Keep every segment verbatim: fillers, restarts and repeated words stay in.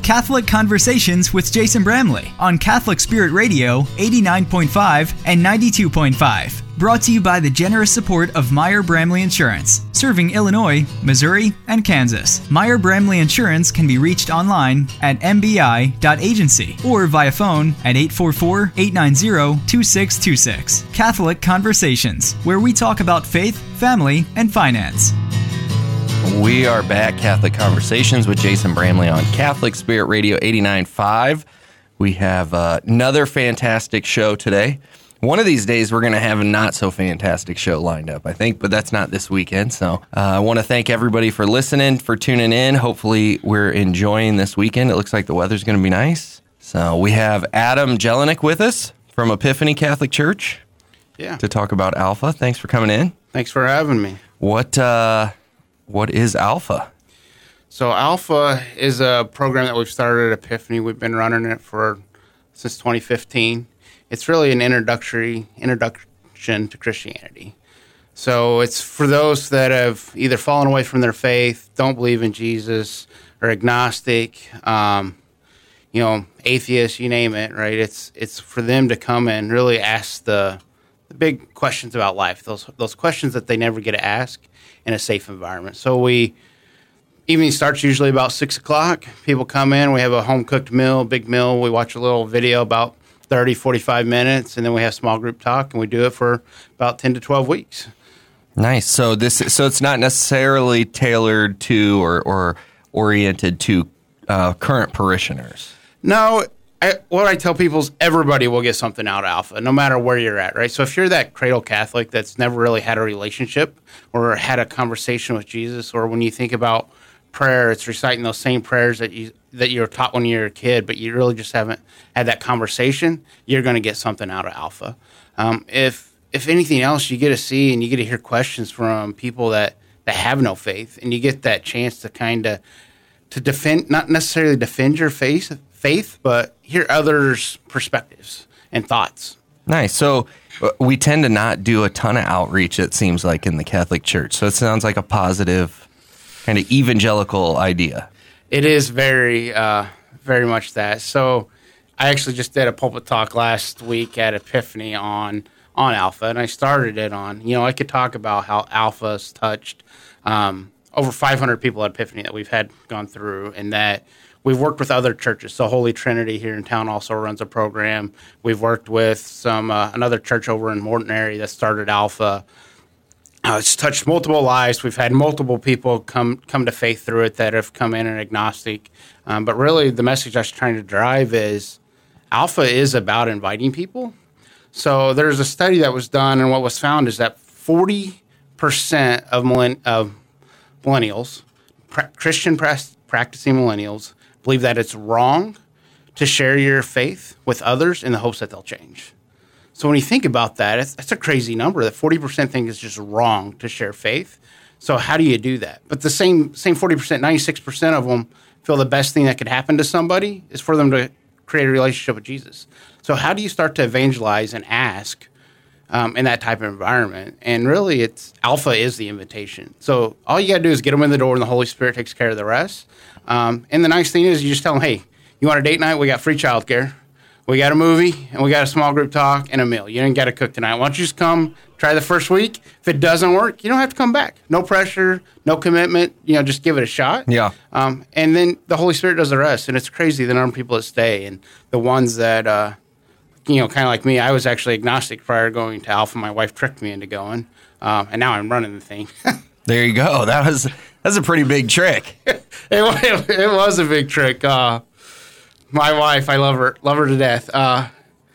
Catholic Conversations with Jason Bramley on Catholic Spirit Radio eighty-nine point five and ninety-two point five. Brought to you by the generous support of Meyer Bramley Insurance, serving Illinois, Missouri, and Kansas. Meyer Bramley Insurance can be reached online at m b i dot agency or via phone at eight four four, eight nine zero, two six two six. Catholic Conversations, where we talk about faith, family, and finance. We are back, Catholic Conversations with Jason Bramley on Catholic Spirit Radio eighty-nine point five. We have uh, another fantastic show today. One of these days, we're going to have a not-so-fantastic show lined up, I think, but that's not this weekend. So uh, I want to thank everybody for listening, for tuning in. Hopefully, we're enjoying this weekend. It looks like the weather's going to be nice. So we have Adam Jelinek with us from Epiphany Catholic Church yeah. to talk about Alpha. Thanks for coming in. Thanks for having me. What uh, what is Alpha? So Alpha is a program that we've started at Epiphany. We've been running it for since twenty fifteen. It's really an introductory introduction to Christianity. So it's for those that have either fallen away from their faith, don't believe in Jesus, or agnostic, um, you know, atheists, you name it, right? It's it's for them to come and really ask the, the big questions about life, those those questions that they never get to ask in a safe environment. So we evening starts usually about six o'clock. People come in. We have a home-cooked meal, big meal. We watch a little video about thirty, forty-five minutes, and then we have small group talk, and we do it for about ten to twelve weeks. Nice. So this, so it's not necessarily tailored to or, or oriented to uh, current parishioners. No, I, what I tell people is everybody will get something out of Alpha, no matter where you're at, right? So if you're that cradle Catholic that's never really had a relationship or had a conversation with Jesus, or when you think about prayer, it's reciting those same prayers that you that you were taught when you were a kid, but you really just haven't had that conversation, you're going to get something out of Alpha. Um, if if anything else, you get to see and you get to hear questions from people that, that have no faith, and you get that chance to kind of to defend, not necessarily defend your faith, faith, but hear others' perspectives and thoughts. Nice. So uh, we tend to not do a ton of outreach, it seems like, in the Catholic Church. So it sounds like a positive kind of evangelical idea. It is very, uh, very much that. So I actually just did a pulpit talk last week at Epiphany on on Alpha, and I started it on, you know, I could talk about how Alpha's touched um, over five hundred people at Epiphany that we've had gone through, and that we've worked with other churches. So Holy Trinity here in town also runs a program. We've worked with some uh, another church over in Morton area that started Alpha. Uh, it's touched multiple lives. We've had multiple people come come to faith through it that have come in and agnostic. Um, but really, the message I was trying to drive is Alpha is about inviting people. So there's a study that was done, and what was found is that forty percent of, millenn- of millennials, pra- Christian pra- practicing millennials, believe that it's wrong to share your faith with others in the hopes that they'll change. So when you think about that, it's, that's a crazy number, that forty percent think it's just wrong to share faith. So how do you do that? But the same same forty percent, ninety-six percent of them feel the best thing that could happen to somebody is for them to create a relationship with Jesus. So how do you start to evangelize and ask um, in that type of environment? And really, it's Alpha is the invitation. So all you got to do is get them in the door, and the Holy Spirit takes care of the rest. Um, and the nice thing is you just tell them, hey, you want a date night? We got free childcare. We got a movie, and we got a small group talk, and a meal. You didn't got to cook tonight. Why don't you just come, try the first week? If it doesn't work, you don't have to come back. No pressure, no commitment. You know, just give it a shot. Yeah. Um, and then the Holy Spirit does the rest, and it's crazy the number of people that stay, and the ones that, uh, you know, kind of like me. I was actually agnostic prior to going to Alpha. My wife tricked me into going, um, and now I'm running the thing. There you go. That was that's a pretty big trick. it, it, it was a big trick. Uh, My wife, I love her, love her to death. Uh,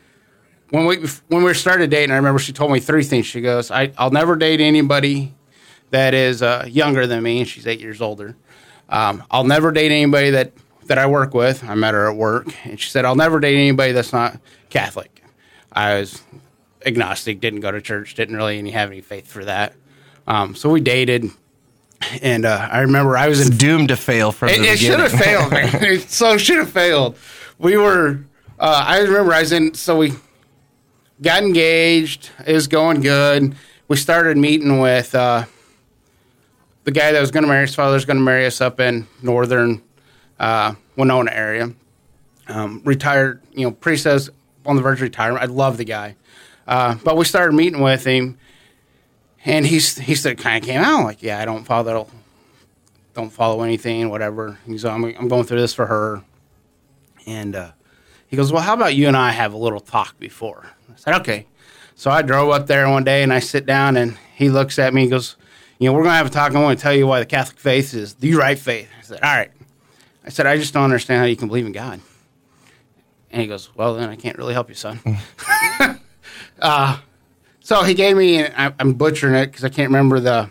when we when we started dating, I remember she told me three things. She goes, I, "I'll never date anybody that is uh, younger than me," and she's eight years older. Um, I'll never date anybody that, that I work with. I met her at work, and she said, "I'll never date anybody that's not Catholic." I was agnostic, didn't go to church, didn't really any, have any faith for that. Um, so we dated. And uh, I remember I was in, doomed to fail from it, the it beginning. It should have failed, man. It so should have failed. We were, uh, I remember I was in, so we got engaged. It was going good. We started meeting with uh, the guy that was going to marry, his father was going to marry us up in northern uh, Winona area. Um, retired, you know, priest says on the verge of retirement. I love the guy. Uh, but we started meeting with him, and he's he said kind of came out like, yeah, I don't follow, don't follow anything, whatever. He's I'm I'm going through this for her, and uh, he goes, well, how about you and I have a little talk before? I said, okay. So I drove up there one day, and I sit down, and he looks at me and goes, you know, we're going to have a talk. I want to tell you why the Catholic faith is the right faith. I said, all right. I said, I just don't understand how you can believe in God. And he goes, well, then I can't really help you, son. uh, so he gave me, I, I'm butchering it because I can't remember the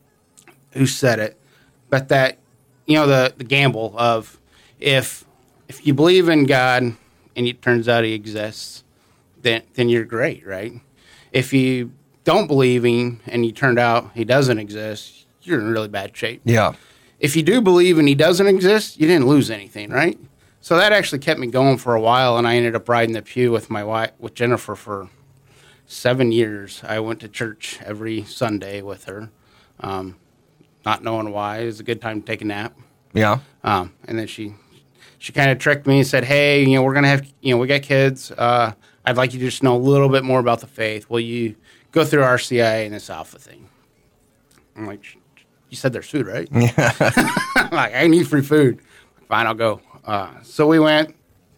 who said it, but that, you know, the, the gamble of if if you believe in God and it turns out he exists, then then you're great, right? If you don't believe him and you turned out he doesn't exist, you're in really bad shape. Yeah. If you do believe and he doesn't exist, you didn't lose anything, right? So that actually kept me going for a while, and I ended up riding the pew with my wife, with Jennifer, for seven years. I went to church every Sunday with her, um, not knowing why. It was a good time to take a nap. Yeah. Um, and then she she kind of tricked me and said, hey, you know, we're going to have, you know, we got kids. Uh, I'd like you to just know a little bit more about the faith. Will you go through R C I A and this Alpha thing? I'm like, you said there's food, right? Yeah. I'm like, I need free food. Fine, I'll go. Uh, so we went,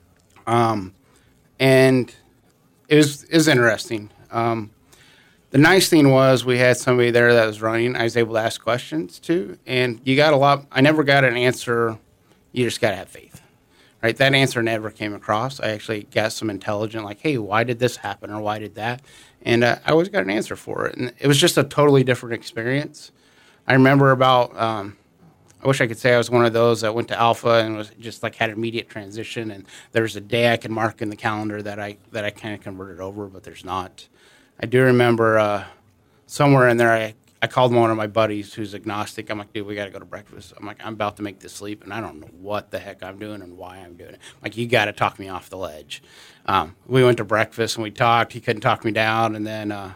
um, and it was, it was interesting. Um, the nice thing was we had somebody there that was running. I was able to ask questions to, and you got a lot. I never got an answer. You just got to have faith, right? That answer never came across. I actually got some intelligent, like, hey, why did this happen or why did that? And uh, I always got an answer for it. And it was just a totally different experience. I remember about, um, I wish I could say I was one of those that went to Alpha and was just like had an immediate transition. And there was a day I could mark in the calendar that I that I kind of converted over, but there's not. I do remember uh, somewhere in there I, I called one of my buddies who's agnostic. I'm like, dude, we got to go to breakfast. I'm like, I'm about to make this leap, and I don't know what the heck I'm doing and why I'm doing it. I'm like, you got to talk me off the ledge. Um, we went to breakfast and we talked. He couldn't talk me down, and then uh,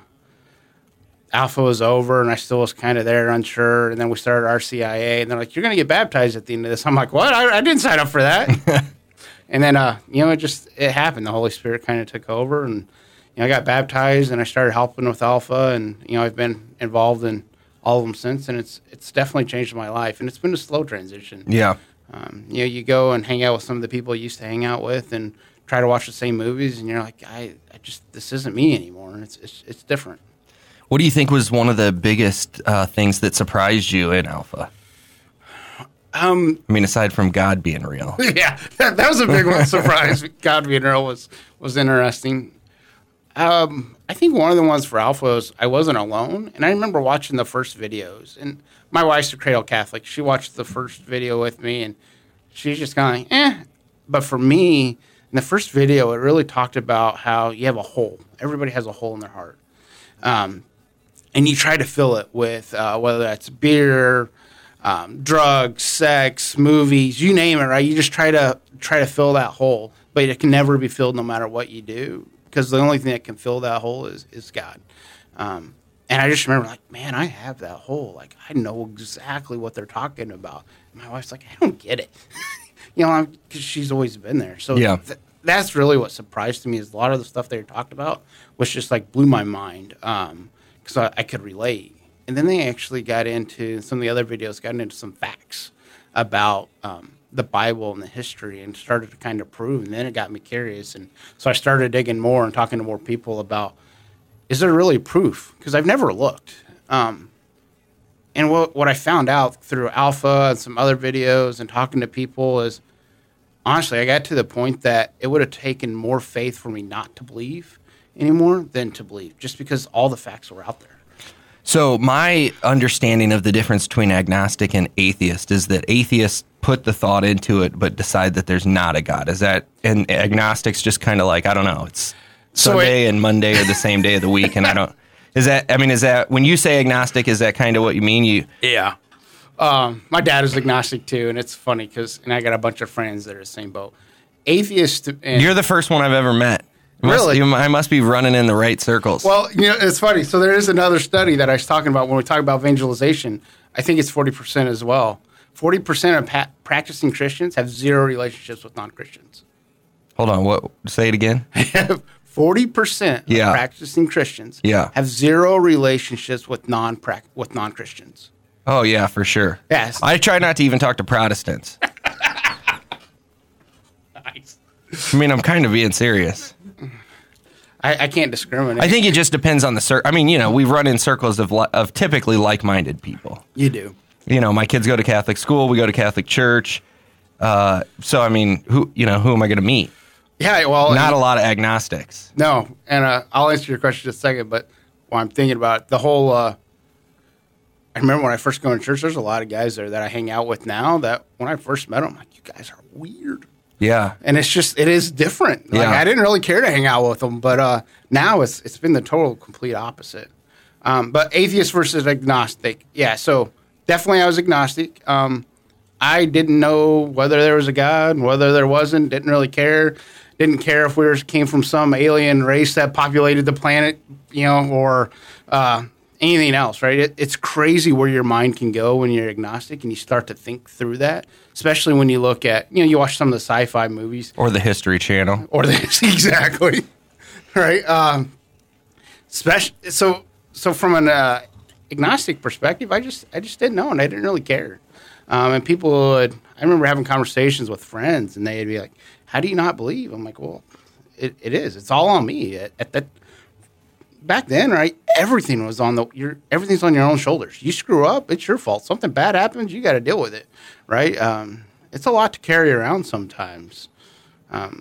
Alpha was over, and I still was kind of there, unsure. And then we started R C I A, and they're like, you're going to get baptized at the end of this. I'm like, what? I, I didn't sign up for that. And then, uh, you know, it just it happened. The Holy Spirit kind of took over, and you know, I got baptized, and I started helping with Alpha, and you know, I've been involved in all of them since, and it's it's definitely changed my life, and it's been a slow transition. Yeah. Um, you know, you go and hang out with some of the people you used to hang out with, and try to watch the same movies, and you're like, I, I just this isn't me anymore. It's it's it's different. What do you think was one of the biggest uh, things that surprised you in Alpha? Um, I mean, aside from God being real. Yeah, that, that was a big one. Surprise, God being real was was interesting. Um, I think one of the ones for Alpha was I wasn't alone, and I remember watching the first videos. And my wife's a cradle Catholic. She watched the first video with me, and she's just kind of like, eh. But for me, in the first video, it really talked about how you have a hole. Everybody has a hole in their heart. Um, and you try to fill it with uh, whether that's beer, um, drugs, sex, movies, you name it, right? You just try to try to fill that hole, but it can never be filled no matter what you do, because the only thing that can fill that hole is, is God. Um, and I just remember, like, man, I have that hole. Like, I know exactly what they're talking about. And my wife's like, I don't get it. You know, because she's always been there. So yeah. th- that's really what surprised me, is a lot of the stuff they talked about was just, like, blew my mind, because um, I, I could relate. And then they actually got into, some of the other videos got into some facts about um, the Bible and the history, and started to kind of prove. And then it got me curious. And so I started digging more and talking to more people about, is there really proof? Because I've never looked. Um, and what, what I found out through Alpha and some other videos and talking to people is, honestly, I got to the point that it would have taken more faith for me not to believe anymore than to believe, just because all the facts were out there. So my understanding of the difference between agnostic and atheist is that atheists put the thought into it but decide that there's not a God. Is that, and agnostics just kind of like, I don't know, it's So Sunday it, and Monday are the same day of the week, and I don't, is that, I mean, is that, when you say agnostic, is that kind of what you mean? You Yeah. Um, my dad is agnostic too, and it's funny because, and I got a bunch of friends that are the same boat. Atheist. And, You're the first one I've ever met. You must- Really? you- I must be running in the right circles. Well, you know, it's funny. So there is another study that I was talking about when we talk about evangelization. I think it's forty percent as well. forty percent of pa- practicing Christians have zero relationships with non-Christians. Hold on, what? Say it again. forty percent Yeah. of practicing Christians Yeah. have zero relationships with non with non-Christians. Oh, yeah, for sure. Yes. I try not to even talk to Protestants. Nice. I mean, I'm kind of being serious. I, I can't discriminate. I think it just depends on the cir- I mean, you know, we run in circles of li- of typically like-minded people. You do. You know, my kids go to Catholic school. We go to Catholic church. Uh, so, I mean, who you know, who am I going to meet? Yeah, well... Not and, a lot of agnostics. No, and uh, I'll answer your question in a second, but while I'm thinking about it, the whole... Uh, I remember when I first go to church, there's a lot of guys there that I hang out with now that when I first met them, I'm like, you guys are weird. Yeah. And it's just, it is different. Like, Yeah. I didn't really care to hang out with them, but uh, now it's it's been the total complete opposite. Um, but atheist versus agnostic. Yeah, so definitely I was agnostic. Um, I didn't know whether there was a God, whether there wasn't, didn't really care. Didn't care if we were, came from some alien race that populated the planet, you know, or uh, anything else, right? It, it's crazy where your mind can go when you're agnostic and you start to think through that, especially when you look at, you know, you watch some of the sci-fi movies. Or the History Channel. Or this, exactly, right? Um, special, so, so from an uh, agnostic perspective, I just, I just didn't know, and I didn't really care. Um, and people would, I remember having conversations with friends, and they'd be like, "How do you not believe?" I'm like, "Well, it, it is. It's all on me." At, at that back then, right? Everything was on the your everything's on your own shoulders. You screw up, it's your fault. Something bad happens, you got to deal with it, right? Um, it's a lot to carry around sometimes. Um,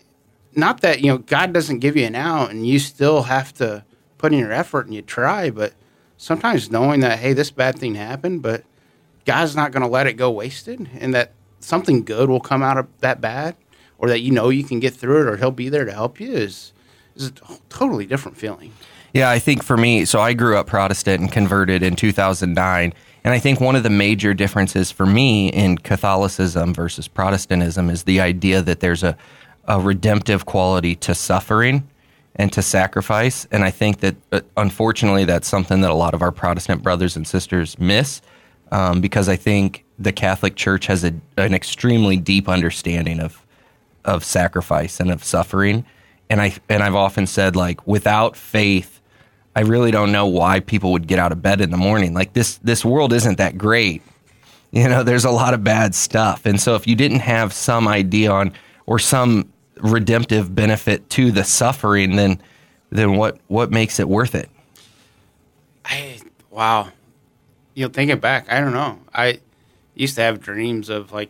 not that you know God doesn't give you an out, and you still have to put in your effort and you try, but sometimes knowing that, hey, this bad thing happened, but God's not going to let it go wasted, and that something good will come out of that bad, or that you know you can get through it, or He'll be there to help you is is a t- totally different feeling. Yeah, I think for me, so I grew up Protestant and converted in two thousand nine, and I think one of the major differences for me in Catholicism versus Protestantism is the idea that there's a, a redemptive quality to suffering and to sacrifice, and I think that, uh, unfortunately, that's something that a lot of our Protestant brothers and sisters miss. Um, because I think the Catholic Church has a, an extremely deep understanding of of sacrifice and of suffering, and I and I've often said, like, without faith, I really don't know why people would get out of bed in the morning. Like, this this world isn't that great, you know. There's a lot of bad stuff, and so if you didn't have some idea on or some redemptive benefit to the suffering, then then what what makes it worth it? I wow. You know, thinking back, I don't know. I used to have dreams of like,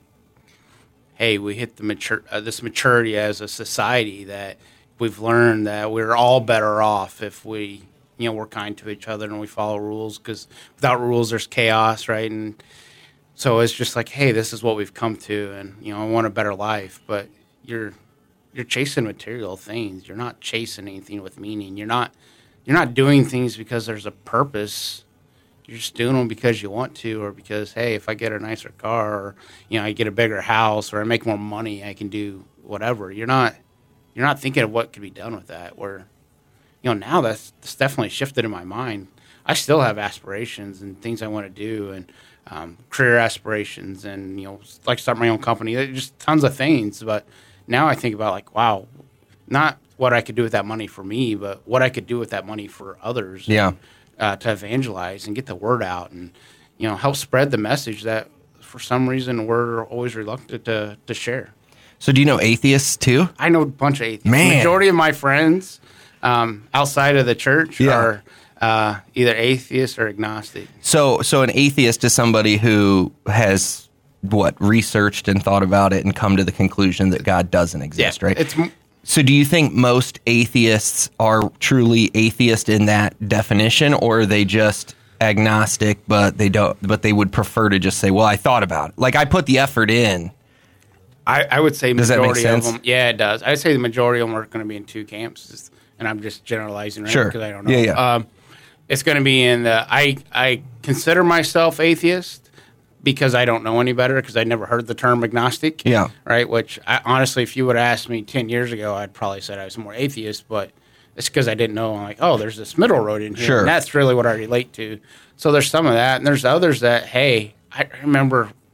hey, we hit the mature uh, this maturity as a society that we've learned that we're all better off if we, you know, we're kind to each other and we follow rules, because without rules, there's chaos, right? And so it's just like, hey, this is what we've come to, and you know, I want a better life. But you're you're chasing material things. You're not chasing anything with meaning. You're not you're not doing things because there's a purpose. You're just doing them because you want to, or because, hey, if I get a nicer car, or you know, I get a bigger house, or I make more money, I can do whatever. You're not, you're not thinking of what could be done with that. Where, you know, now that's, that's definitely shifted in my mind. I still have aspirations and things I want to do, and um, career aspirations, and you know, like start my own company. There's just tons of things. But now I think about like, wow, not what I could do with that money for me, but what I could do with that money for others. Yeah. Uh, to evangelize and get the word out, and you know, help spread the message that for some reason we're always reluctant to, to share. So do you know atheists too? I know a bunch of atheists. Man. The majority of my friends um, outside of the church Yeah. are uh, either atheist or agnostic. So so an atheist is somebody who has what researched and thought about it and come to the conclusion that God doesn't exist, right? It's So do you think most atheists are truly atheist in that definition, or are they just agnostic, but they don't, but they would prefer to just say, well, I thought about it. Like, I put the effort in. I, I would say Does that make majority of sense? them. Yeah, it does. I would say the majority of them are going to be in two camps, and I'm just generalizing, right? Sure. Because I don't know. Yeah, yeah. Um, it's going to be in the I I consider myself atheist because I don't know any better, because I never heard the term agnostic. Yeah. Right. Which I, honestly, if you would have asked me ten years ago, I'd probably said I was more atheist, but it's because I didn't know. I'm like, oh, there's this middle road in here. Sure. And that's really what I relate to. So there's some of that, and there's others that, hey, I remember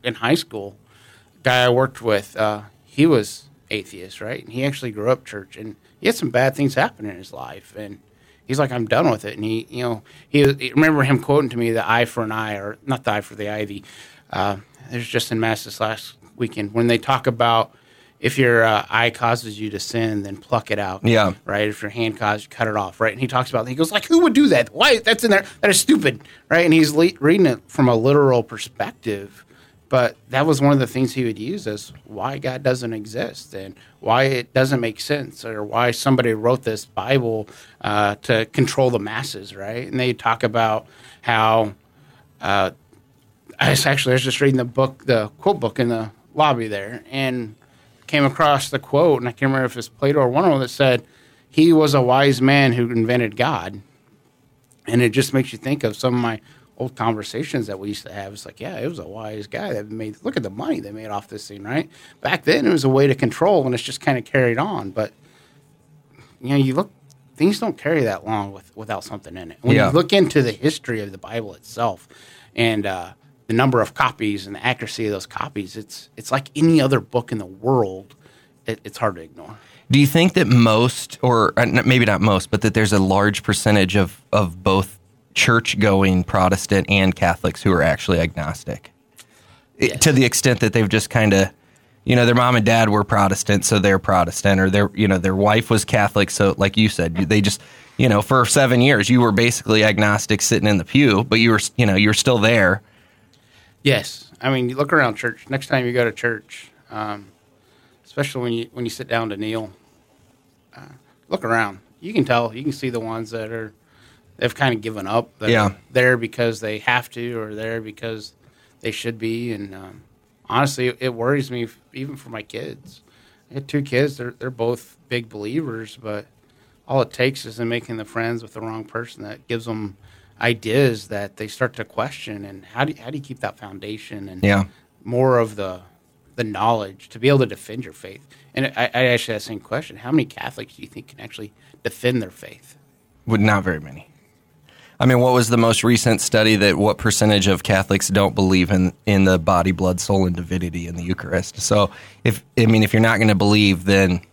in high school, guy I worked with, uh, he was atheist, right? And he actually grew up church, and he had some bad things happen in his life, and he's like, I'm done with it. And he, you know, he, he remember him quoting to me the eye for an eye, or not the eye for the eye. The uh, there's just in Mass this last weekend when they talk about if your uh, eye causes you to sin, then pluck it out. Yeah. Right. If your hand causes you, cut it off. Right. And he talks about, he goes like, who would do that? Why? That's in there. That is stupid. Right. And he's le- reading it from a literal perspective. But that was one of the things he would use as why God doesn't exist and why it doesn't make sense, or why somebody wrote this Bible uh, to control the masses, right? And they talk about how uh, I was actually I was just reading the book, the quote book in the lobby there, and came across the quote, and I can't remember if it's Plato or one of them that said he was a wise man who invented God, and it just makes you think of some of my old conversations that we used to have. It's like, yeah, it was a wise guy that made, look at the money they made off this thing, right? Back then, it was a way to control, and it's just kind of carried on. But, you know, you look, things don't carry that long with, without something in it. When Yeah. you look into the history of the Bible itself and uh, the number of copies and the accuracy of those copies, it's it's like any other book in the world. It, it's hard to ignore. Do you think that most, or uh, maybe not most, but that there's a large percentage of, of both church-going Protestant and Catholics who are actually agnostic? Yes. It, to the extent that they've just kind of, you know, their mom and dad were Protestant, so they're Protestant, or their, you know, their wife was Catholic, so like you said, they just, you know, for seven years you were basically agnostic sitting in the pew, but you were, you know, you're still there. Yes, I mean, you look around church. Next time you go to church, um, especially when you when you sit down to kneel, uh, look around. You can tell. You can see the ones that are they've kind of given up. That Yeah. are there because they have to, or there because they should be. And um, honestly, it, it worries me, even for my kids. I had two kids. They're they're both big believers, but all it takes is them making the friends with the wrong person that gives them ideas that they start to question. And how do you, how do you keep that foundation and Yeah. more of the the knowledge to be able to defend your faith? And I, I actually had the same question: how many Catholics do you think can actually defend their faith? Would not very many. I mean, what was the most recent study that what percentage of Catholics don't believe in, in the body, blood, soul, and divinity in the Eucharist? So, if I mean, if you're not going to believe, then,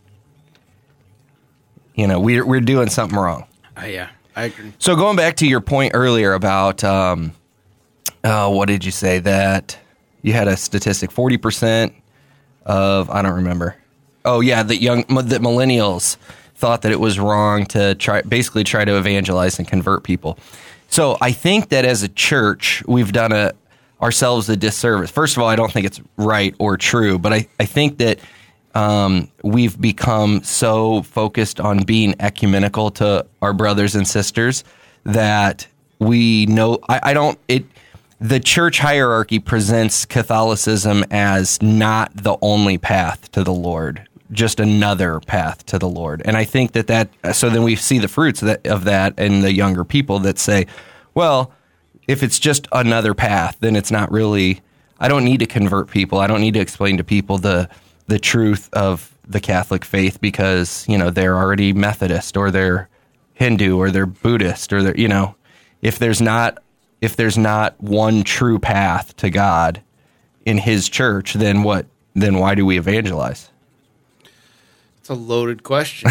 you know, we're, we're doing something wrong. Uh, yeah, I agree. So, going back to your point earlier about, um, uh, what did you say? That you had a statistic, forty percent of, I don't remember. Oh, yeah, that young, that millennials thought that it was wrong to try, basically try to evangelize and convert people. So I think that as a church, we've done a ourselves a disservice. First of all, I don't think it's right or true, but I, I think that um, we've become so focused on being ecumenical to our brothers and sisters that we know, I, I don't, it, the church hierarchy presents Catholicism as not the only path to the Lord, just another path to the Lord. And I think that that, so then we see the fruits of that, of that in the younger people that say, well, if it's just another path, then it's not really, I don't need to convert people. I don't need to explain to people the the truth of the Catholic faith because, you know, they're already Methodist or they're Hindu or they're Buddhist or they're, you know, if there's not, if there's not one true path to God in his church, then what, then why do we evangelize? It's a loaded question.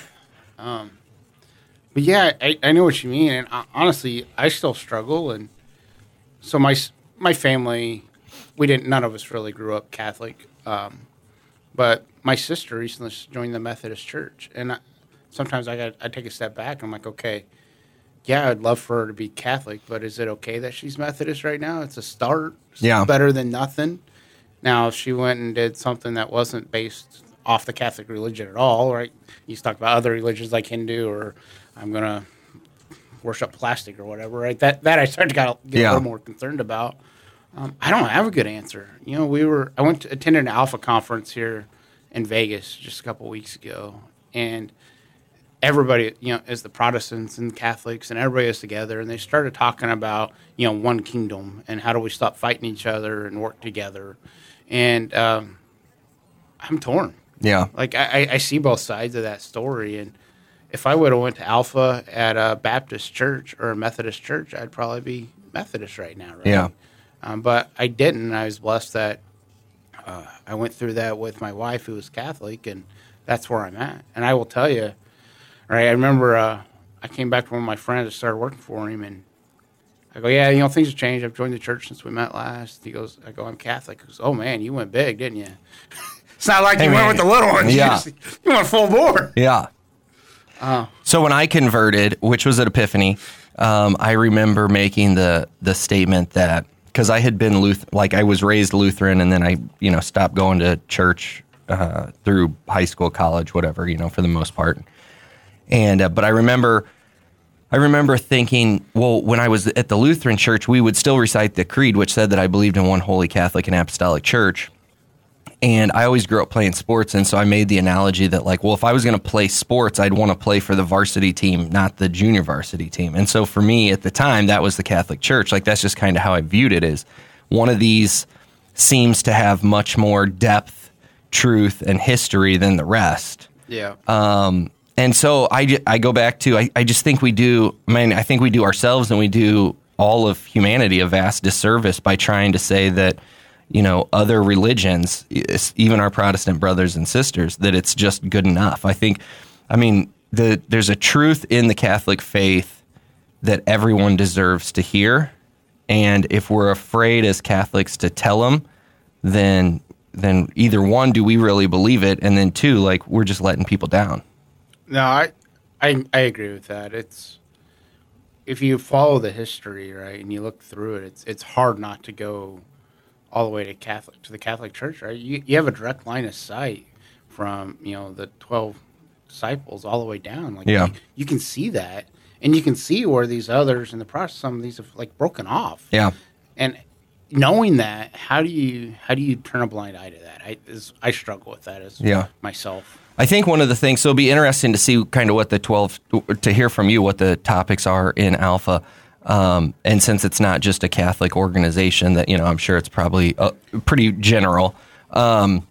um, but yeah, I, I know what you mean, and uh, honestly, I still struggle. And so my my family, we didn't. None of us really grew up Catholic, um, but my sister recently joined the Methodist Church, and I, sometimes I got I take a step back. I'm like, okay, yeah, I'd love for her to be Catholic, but is it okay that she's Methodist right now? It's a start. It's Yeah, better than nothing. Now, if she went and did something that wasn't based off the Catholic religion at all, right? You talk about other religions like Hindu, or I'm going to worship plastic or whatever, right? That that I started to get Yeah. a little more concerned about. Um, I don't have a good answer. You know, we were I went to attended an Alpha conference here in Vegas just a couple weeks ago, and everybody, you know, is the Protestants and Catholics, and everybody is together, and they started talking about, you know, one kingdom and how do we stop fighting each other and work together. And um, I'm torn. Yeah. Like, I, I see both sides of that story, and if I would have went to Alpha at a Baptist church or a Methodist church, I'd probably be Methodist right now, right? Yeah. Um, but I didn't. I was blessed that uh, I went through that with my wife, who was Catholic, and that's where I'm at. And I will tell you, right, I remember uh, I came back from one of my friends that started working for him, and I go, yeah, you know, things have changed. I've joined the church since we met last. He goes, I go, I'm Catholic. He goes, oh, man, you went big, didn't you? It's not like hey, you man. went with the little ones. Yeah. You, just, you went full bore. Yeah. Uh, so when I converted, which was at Epiphany, um, I remember making the the statement that, because I had been Luth- like I was raised Lutheran, and then I, you know, stopped going to church uh, through high school, college, whatever, you know, for the most part. And uh, but I remember. I remember thinking, well, when I was at the Lutheran church, we would still recite the creed, which said that I believed in one holy Catholic and apostolic church. And I always grew up playing sports, and so I made the analogy that, like, well, if I was going to play sports, I'd want to play for the varsity team, not the junior varsity team. And so for me at the time, that was the Catholic Church. Like, that's just kind of how I viewed it, is one of these seems to have much more depth, truth, and history than the rest. Yeah. Um, and so I, I go back to, I, I just think we do, I mean, I think we do ourselves and we do all of humanity a vast disservice by trying to say that, you know, other religions, even our Protestant brothers and sisters, that it's just good enough. I think, I mean, the, there's a truth in the Catholic faith that everyone deserves to hear. And if we're afraid as Catholics to tell them, then, then either one, do we really believe it? And then two, like, we're just letting people down. No, I, I, I agree with that. It's, if you follow the history, right, and you look through it, it's, it's hard not to go all the way to Catholic, to the Catholic Church, right? You, you have a direct line of sight from, you know, the twelve disciples all the way down. Like, yeah. you, you can see that, and you can see where these others in the process, some of these have like broken off. Yeah. And knowing that, how do you how do you turn a blind eye to that? I is, I struggle with that as yeah. myself. I think one of the things, so it'll be interesting to see kind of what the twelve, to hear from you what the topics are in Alpha. Um, and since it's not just a Catholic organization, that, you know, I'm sure it's probably uh, pretty general. Um,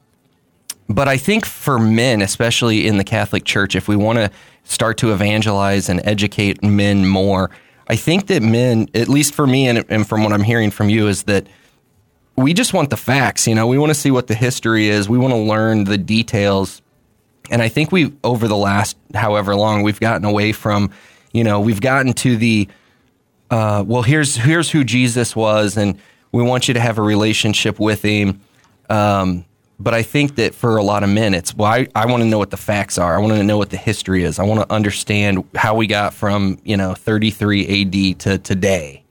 but I think for men, especially in the Catholic Church, if we want to start to evangelize and educate men more, I think that men, at least for me and, and from what I'm hearing from you, is that we just want the facts. You know, we want to see what the history is. We want to learn the details. And I think we, over the last however long, we've gotten away from, you know, we've gotten to the, Uh, well, here's here's who Jesus was, and we want you to have a relationship with him. Um, but I think that for a lot of men, it's, well, I, I want to know what the facts are. I want to know what the history is. I want to understand how we got from, you know, thirty-three A D to today.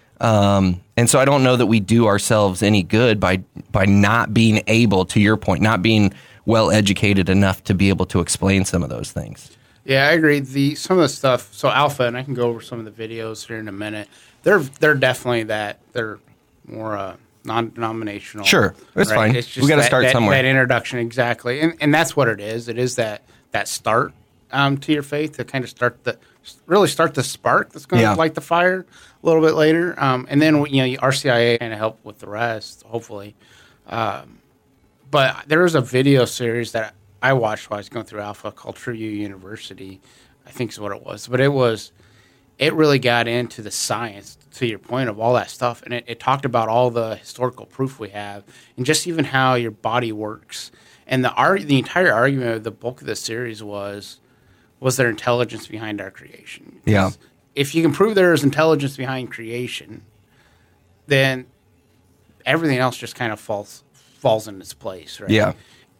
Um, and so I don't know that we do ourselves any good by by not being able, to your point, not being well educated enough to be able to explain some of those things. Yeah, I agree. The some of the stuff. So Alpha, and I can go over some of the videos here in a minute. They're they're definitely that. They're more uh, non-denominational. Sure, that's right? fine. It's just We got to that, start that, somewhere. That introduction, exactly, and and that's what it is. It is that that start um, to your faith to kind of start the really start the spark that's going to Yeah. light the fire a little bit later, um, and then you know R C I A kind of help with the rest, hopefully. Um, but there was a video series that I watched while I was going through Alpha called True U University, I think is what it was. But it was, it really got into the science, to your point, of all that stuff. And it, it talked about all the historical proof we have and just even how your body works. And the arg- the entire argument of the bulk of the series was, was there intelligence behind our creation? Yeah. If you can prove there is intelligence behind creation, then everything else just kind of falls falls in its place, right? Yeah.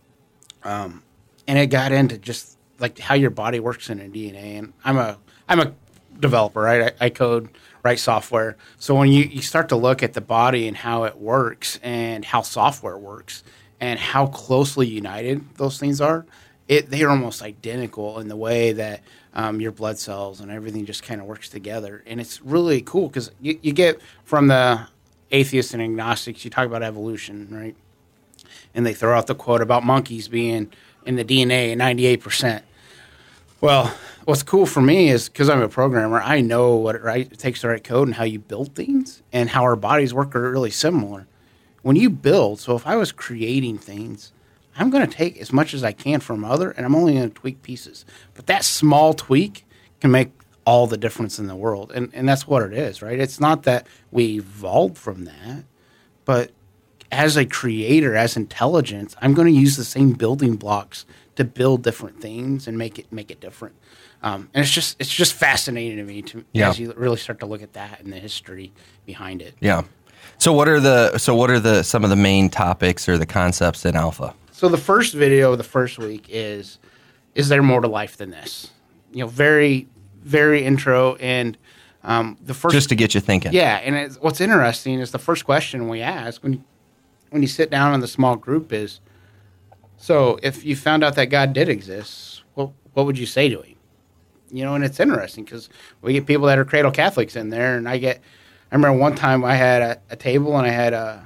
Um, and it got into just like how your body works in a D N A. And I'm a I'm a developer, right? I, I code, write software. So when you, you start to look at the body and how it works and how software works and how closely united those things are, it they are almost identical in the way that um, your blood cells and everything just kind of works together. And it's really cool because you, you get from the atheists and agnostics, you talk about evolution, right? And they throw out the quote about monkeys being in the D N A ninety-eight percent. Well, what's cool for me is because I'm a programmer, I know what it, right, it takes to write code and how you build things and how our bodies work are really similar. When you build, so if I was creating things, I'm going to take as much as I can from other, and I'm only going to tweak pieces. But that small tweak can make all the difference in the world. And and that's what it is, right? It's not that we evolved from that, but as a creator, as intelligence, I'm going to use the same building blocks to build different things and make it make it different. Um, and it's just it's just fascinating to me to yeah. as you really start to look at that and the history behind it. Yeah. So what are the so what are the some of the main topics or the concepts in Alpha? So the first video of the first week is is there more to life than this? You know, very very intro and um, the first just to get you thinking. Yeah, and it's, what's interesting is the first question we ask when when you sit down in the small group is, so if you found out that God did exist, what what would you say to him? You know, and it's interesting because we get people that are cradle Catholics in there, and I get, I remember one time I had a, a table and I had a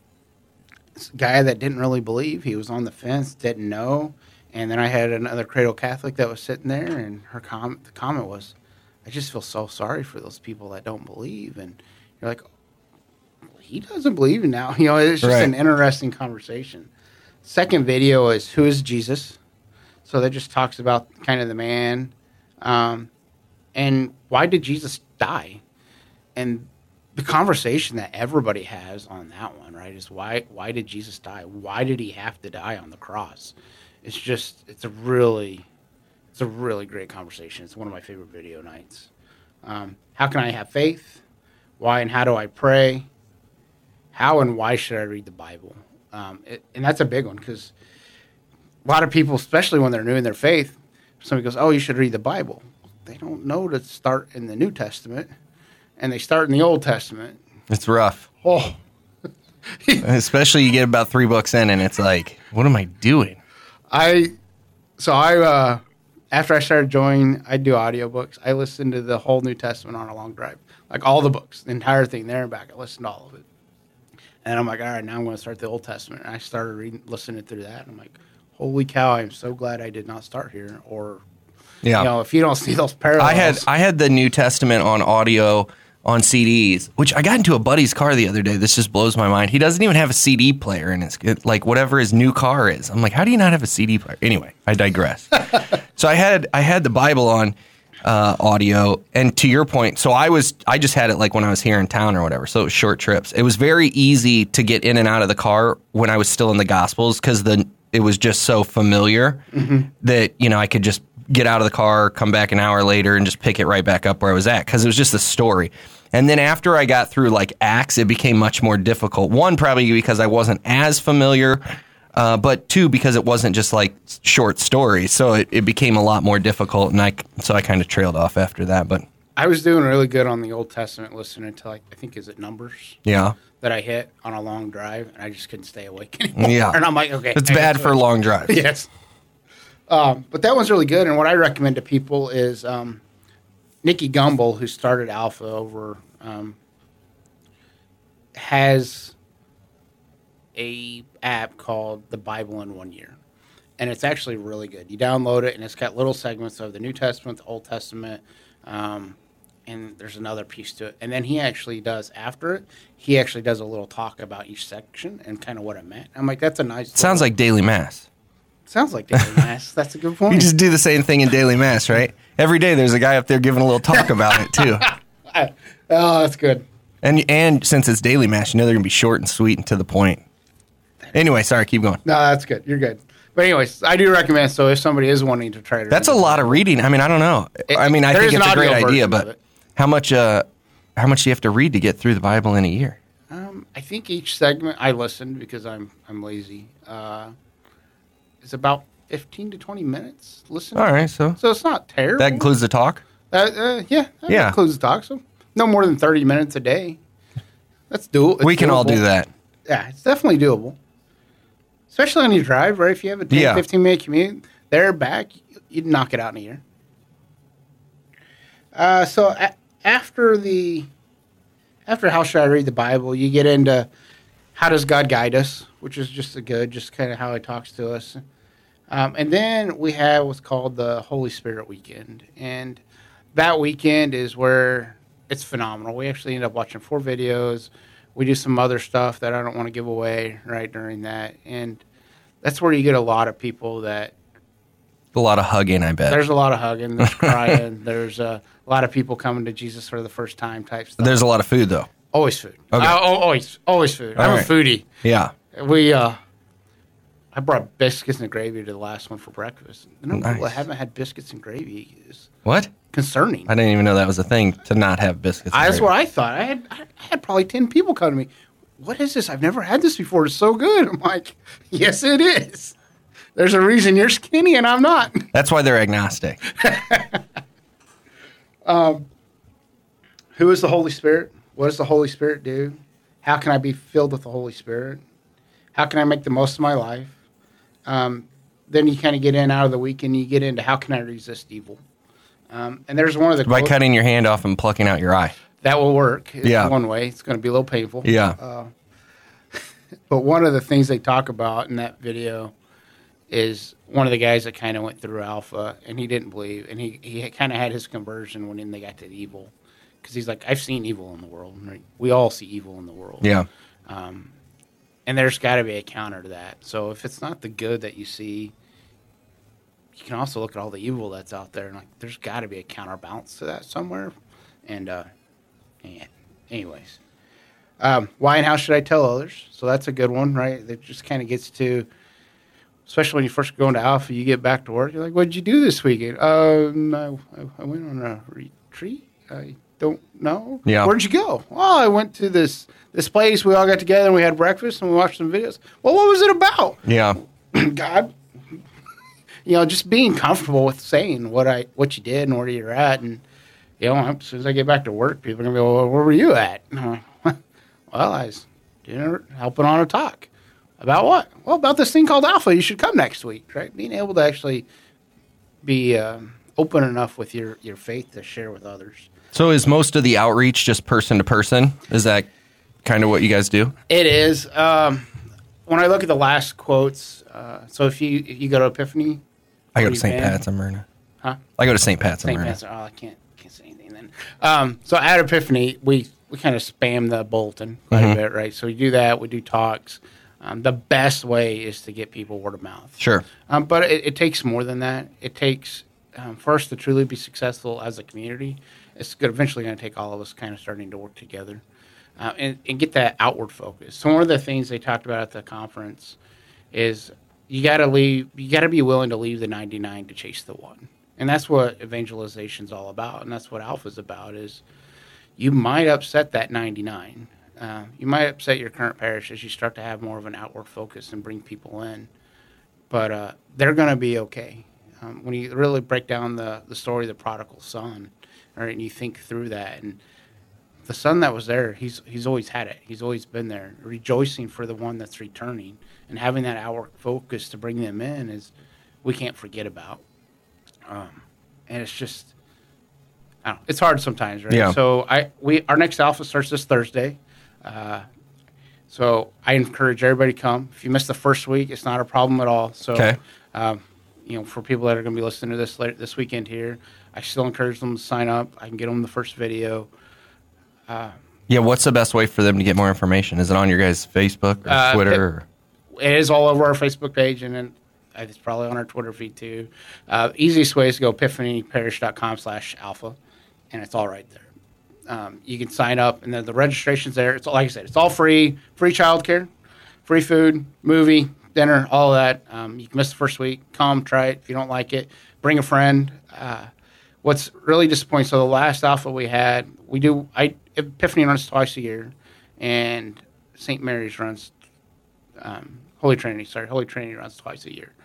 guy that didn't really believe. He was on the fence, didn't know, and then I had another cradle Catholic that was sitting there, and her comment, the comment was, I just feel so sorry for those people that don't believe, and you're like, he doesn't believe now. You know, it's just right. an interesting conversation. Second video is who is Jesus? So that just talks about kind of the man. Um, and why did Jesus die? And the conversation that everybody has on that one, right, is why why did Jesus die? Why did he have to die on the cross? It's just, it's a really, it's a really great conversation. It's one of my favorite video nights. Um, how can I have faith? Why and how do I pray? How and why should I read the Bible? Um, it, and that's a big one because a lot of people, especially when they're new in their faith, somebody goes, oh, you should read the Bible. They don't know to start in the New Testament, and they start in the Old Testament. It's rough. Oh. Especially you get about three books in, and it's like, what am I doing? I So I, uh, after I started joining, I do audiobooks. I listened to the whole New Testament on a long drive. Like all the books, the entire thing there and back. I listened to all of it. And I'm like, all right, now I'm going to start the Old Testament. And I started reading, listening through that. And I'm like, holy cow, I'm so glad I did not start here. Or, yeah. you know, if you don't see those parallels. I had I had the New Testament on audio on C Ds, which I got into a buddy's car the other day. This just blows my mind. He doesn't even have a C D player in his, like whatever his new car is. I'm like, how do you not have a C D player? Anyway, I digress. So I had I had the Bible on uh, audio, and to your point, so I was I just had it like when I was here in town or whatever. So it was short trips. It was very easy to get in and out of the car when I was still in the Gospels because the it was just so familiar mm-hmm. that, you know, I could just get out of the car, come back an hour later, and just pick it right back up where I was at because it was just a story. And then after I got through like Acts, it became much more difficult. One, probably because I wasn't as familiar, uh, but two, because it wasn't just like short stories. So it, it became a lot more difficult, and I so I kind of trailed off after that. But I was doing really good on the Old Testament listening to, like, I think, is it Numbers? Yeah. That I hit on a long drive, and I just couldn't stay awake anymore. Yeah. And I'm like, okay. It's bad for long drives. Yes. Um, but that one's really good, and what I recommend to people is um, Nicky Gumbel, who started Alpha over, um, has a app called The Bible in One Year. And it's actually really good. You download it, and it's got little segments of the New Testament, the Old Testament, um, and there's another piece to it. And then he actually does, after it, he actually does a little talk about each section and kind of what it meant. I'm like, that's a nice... Sounds like daily mass. Sounds like daily mass. That's a good point. You just do the same thing in daily mass, right? Every day there's a guy up there giving a little talk about it, too. Oh, that's good. And and since it's daily mass, you know they're going to be short and sweet and to the point. Anyway, sorry, keep going. No, that's good. You're good. But anyways, I do recommend, so if somebody is wanting to try to... That's a lot of reading. I mean, I don't know. It, I mean, I think it's a great idea, but it. how much uh, how much do you have to read to get through the Bible in a year? Um, I think each segment, I listened because I'm I'm lazy, uh, is about fifteen to twenty minutes listening. All right, so... So it's not terrible. That includes the talk? Uh, uh, yeah, that yeah. includes the talk, so no more than thirty minutes a day. That's doable. We can doable. all do that. Yeah, it's definitely doable. Especially on your drive, right? If you have a ten, yeah. fifteen minute commute, there, back, you'd knock it out in a year. Uh, so a- after the, after how should I read the Bible, you get into how does God guide us, which is just a good, just kind of how he talks to us. Um, and then we have what's called the Holy Spirit Weekend. And that weekend is where it's phenomenal. We actually end up watching four videos. We do some other stuff that I don't want to give away right during that. And that's where you get a lot of people that A lot of hugging, I bet. There's a lot of hugging. There's crying. There's uh, a lot of people coming to Jesus for the first time type stuff. There's a lot of food, though. Always food. Okay. Uh, always, always food. All I'm right. a foodie. Yeah. We, uh, I brought biscuits and gravy to the last one for breakfast. The number of people Nice. that haven't had biscuits and gravy is What? concerning. I didn't even know that was a thing to not have biscuits. and I, that's gravy. what I thought. I had, I had probably ten people come to me. What is this? I've never had this before. It's so good. I'm like, yes, it is. There's a reason you're skinny and I'm not. That's why they're agnostic. Who is the Holy Spirit? What does the Holy Spirit do? How can I be filled with the Holy Spirit? How can I make the most of my life? Um, then you kind of get in out of the week and you get into how can I resist evil? Um, and there's one of the By quotes- cutting your hand off and plucking out your eye. that will work. It's Yeah. one way. It's going to be a little painful. Yeah. Uh, but one of the things they talk about in that video is one of the guys that kind of went through Alpha and he didn't believe, and he, he kind of had his conversion when they got to the evil, because he's like, I've seen evil in the world. Right? We all see evil in the world. Yeah. Um, and there's got to be a counter to that. So if it's not the good that you see, you can also look at all the evil that's out there, and like, there's got to be a counterbalance to that somewhere. And uh, yeah. anyways, um, why and how should I tell others? So that's a good one, right? That just kind of gets to, especially when you first go into Alpha, you get back to work. You're like, what did you do this weekend? Um, I, I went on a retreat. I don't know. Yeah. Where'd you go? Well, I went to this this place. We all got together and we had breakfast and we watched some videos. Well, what was it about? Yeah. God, you know, just being comfortable with saying what I what you did and where you're at, and you know, as soon as I get back to work, people are gonna be, well, where were you at? And I'm like, well, I was doing helping on a talk about what? Well, about this thing called Alpha. You should come next week, right? Being able to actually be um, open enough with your your faith to share with others. So is most of the outreach just person to person? Is that kind of what you guys do? It is. Um, when I look at the last quotes, uh, so if you if you go to Epiphany, I go where to you've Saint been- Pat's in Myrna. Huh? I go to Saint Pat's in Saint Myrna. Pat's. Oh, I can't can't say anything then. Um, so at Epiphany, we we kind of spam the bulletin quite Mm-hmm. a bit, right? So we do that. We do talks. Um, the best way is to get people word of mouth. Sure. Um, but it, it takes more than that. It takes um, first to truly be successful as a community. It's good, eventually going to take all of us kind of starting to work together uh, and, and get that outward focus. So one of the things they talked about at the conference is you got to leave. You got to be willing to leave the ninety-nine to chase the one, and that's what evangelization's all about, and that's what Alpha's about. Is you might upset that ninety-nine. Uh, you might upset your current parish as you start to have more of an outward focus and bring people in, but uh, they're going to be okay. Um, when you really break down the, the story of the prodigal son, right, and you think through that, and the son that was there, he's he's always had it. He's always been there, rejoicing for the one that's returning, and having that outward focus to bring them in is we can't forget about. Um, and it's just, I don't know, it's hard sometimes, right? Yeah. So I we our next Alpha starts this Thursday. Uh, so I encourage everybody to come. If you miss the first week, it's not a problem at all. So, Okay. um, you know, for people that are going to be listening to this later, this weekend here, I still encourage them to sign up. I can get them the first video. Yeah, what's the best way for them to get more information? Is it on your guys' Facebook or Uh, Twitter? it- Or? It is all over our Facebook page, and then it's probably on our Twitter feed too. Uh, easiest way is to go epiphanyparish.com slash alpha, and it's all right there. Um, you can sign up, and then the registration's there. It's all, like I said, it's all free, free childcare, free food, movie, dinner, all of that. Um, you can miss the first week. Come, try it. If you don't like it, bring a friend. Uh, what's really disappointing, so the last Alpha we had, we do, I Epiphany runs twice a year, and Saint Mary's runs, um, Holy Trinity, sorry, Holy Trinity runs twice a year.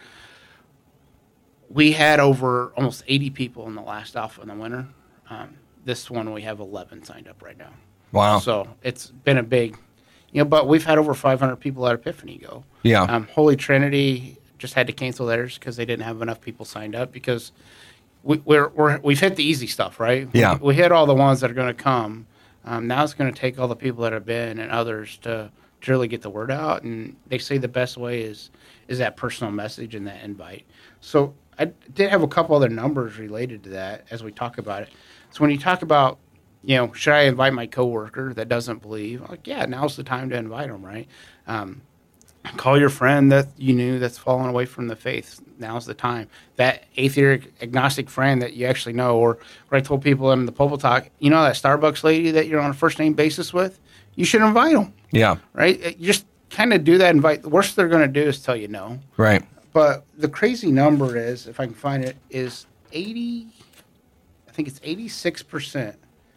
We had over almost eighty people in the last Alpha in the winter. Um, this one we have eleven signed up right now. Wow. So it's been a big, you know, but we've had over five hundred people at Epiphany go. Yeah. Um, Holy Trinity just had to cancel theirs because they didn't have enough people signed up because we, we're, we're, we've hit the easy stuff, right? Yeah. We, we hit all the ones that are going to come. Um, now it's going to take all the people that have been and others to, to really get the word out. And they say the best way is is that personal message and that invite. So I did have a couple other numbers related to that as we talk about it. So when you talk about, you know, should I invite my coworker that doesn't believe? Like, yeah, now's the time to invite them, right? Um, call your friend that you knew that's fallen away from the faith. Now's the time. That atheist, agnostic friend that you actually know, or what I told people in the pulpit talk, you know that Starbucks lady that you're on a first name basis with, you should invite them. Yeah. Right? You just kind of do that. Invite. The worst they're going to do is tell you no. Right. But the crazy number is, if I can find it, is eighty. I think it's eighty-six percent.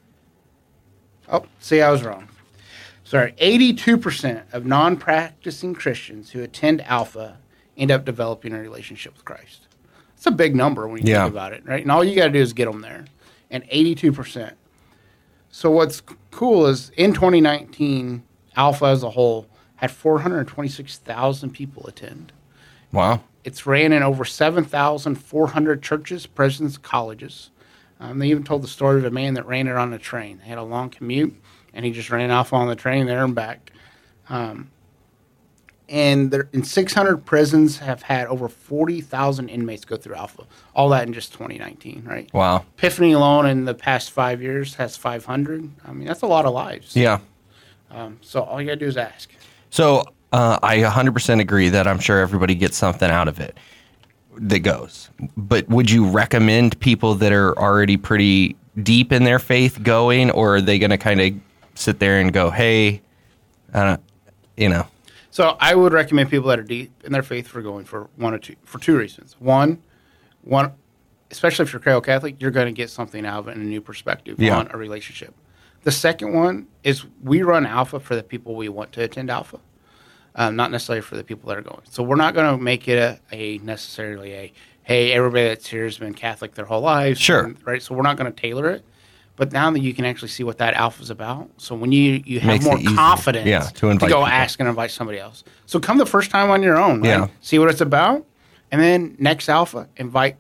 Oh, see, I was wrong. Sorry, eighty-two percent of non-practicing Christians who attend Alpha end up developing a relationship with Christ. It's a big number when you yeah. think about it, right? And all you got to do is get them there. And eighty-two percent. So what's cool is in twenty nineteen, Alpha as a whole had four hundred twenty-six thousand people attend. Wow. It's ran in over seven thousand four hundred churches, prisons, colleges. Um, they even told the story of a man that ran it on a train. They had a long commute, and he just ran off on the train there and back. Um, and there, in six hundred prisons have had over forty thousand inmates go through Alpha. All that in just twenty nineteen, right? Wow. Epiphany alone in the past five years has five hundred. I mean, that's a lot of lives. Yeah. Um, so all you got to do is ask. So uh, I one hundred percent agree that I'm sure everybody gets something out of it that goes. But would you recommend people that are already pretty deep in their faith going, or are they going to kind of sit there and go, hey, I don't, you know? So I would recommend people that are deep in their faith for going for one or two, for two reasons. One, one, especially if you're Cradle Catholic, you're going to get something out of it and a new perspective yeah. on a relationship. The second one is we run Alpha for the people we want to attend Alpha, um, not necessarily for the people that are going. So we're not going to make it a, a necessarily a, hey, everybody that's here has been Catholic their whole lives. Sure. And, right? So we're not going to tailor it. But now that you can actually see what that Alpha is about, so when you, you have Makes more confidence yeah, to, invite to go people. ask and invite somebody else. So come the first time on your own, right? Yeah. See what it's about, and then next Alpha, invite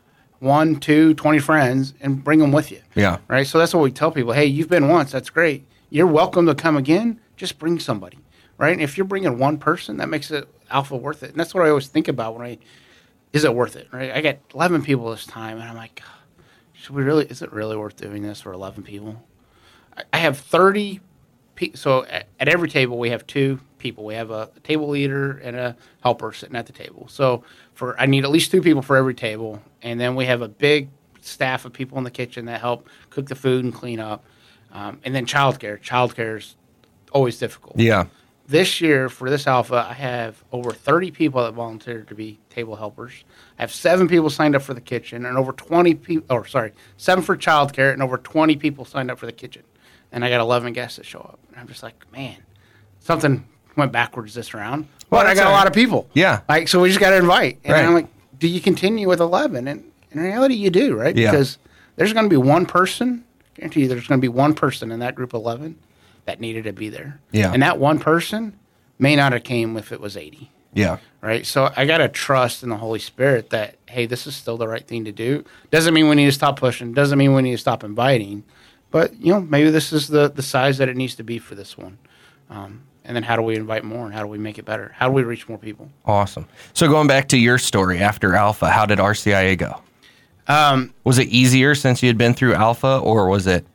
one, two, twenty friends and bring them with you. Yeah. Right? So that's what we tell people. Hey, you've been once. That's great. You're welcome to come again. Just bring somebody. Right? And if you're bringing one person, that makes it Alpha worth it. And that's what I always think about when I, is it worth it? Right? I got eleven people this time, and I'm like, should we really, is it really worth doing this for eleven people? I, I have thirty people. So at, at every table, we have two people. We have a, a table leader and a helper sitting at the table. So for I need at least two people for every table. And then we have a big staff of people in the kitchen that help cook the food and clean up. Um, and then childcare. Childcare is always difficult. Yeah. This year, for this Alpha, I have over thirty people that volunteered to be table helpers. I have seven people signed up for the kitchen, and over twenty people, or sorry, seven for childcare, and over twenty people signed up for the kitchen. And I got eleven guests that show up. And I'm just like, man, something went backwards this round. Well, but I got right. a lot of people. Yeah. Like, so we just got to invite. And right. I'm like, do you continue with eleven? And in reality, you do, right? Yeah. Because there's going to be one person, I guarantee you there's going to be one person in that group of eleven that needed to be there. Yeah. And that one person may not have came if it was eighty. Yeah. Right? So I got to trust in the Holy Spirit that, hey, this is still the right thing to do. Doesn't mean we need to stop pushing. Doesn't mean we need to stop inviting. But, you know, maybe this is the, the size that it needs to be for this one. Um, and then how do we invite more, and how do we make it better? How do we reach more people? Awesome. So going back to your story after Alpha, how did R C I A go? Um, was it easier since you had been through Alpha, or was it?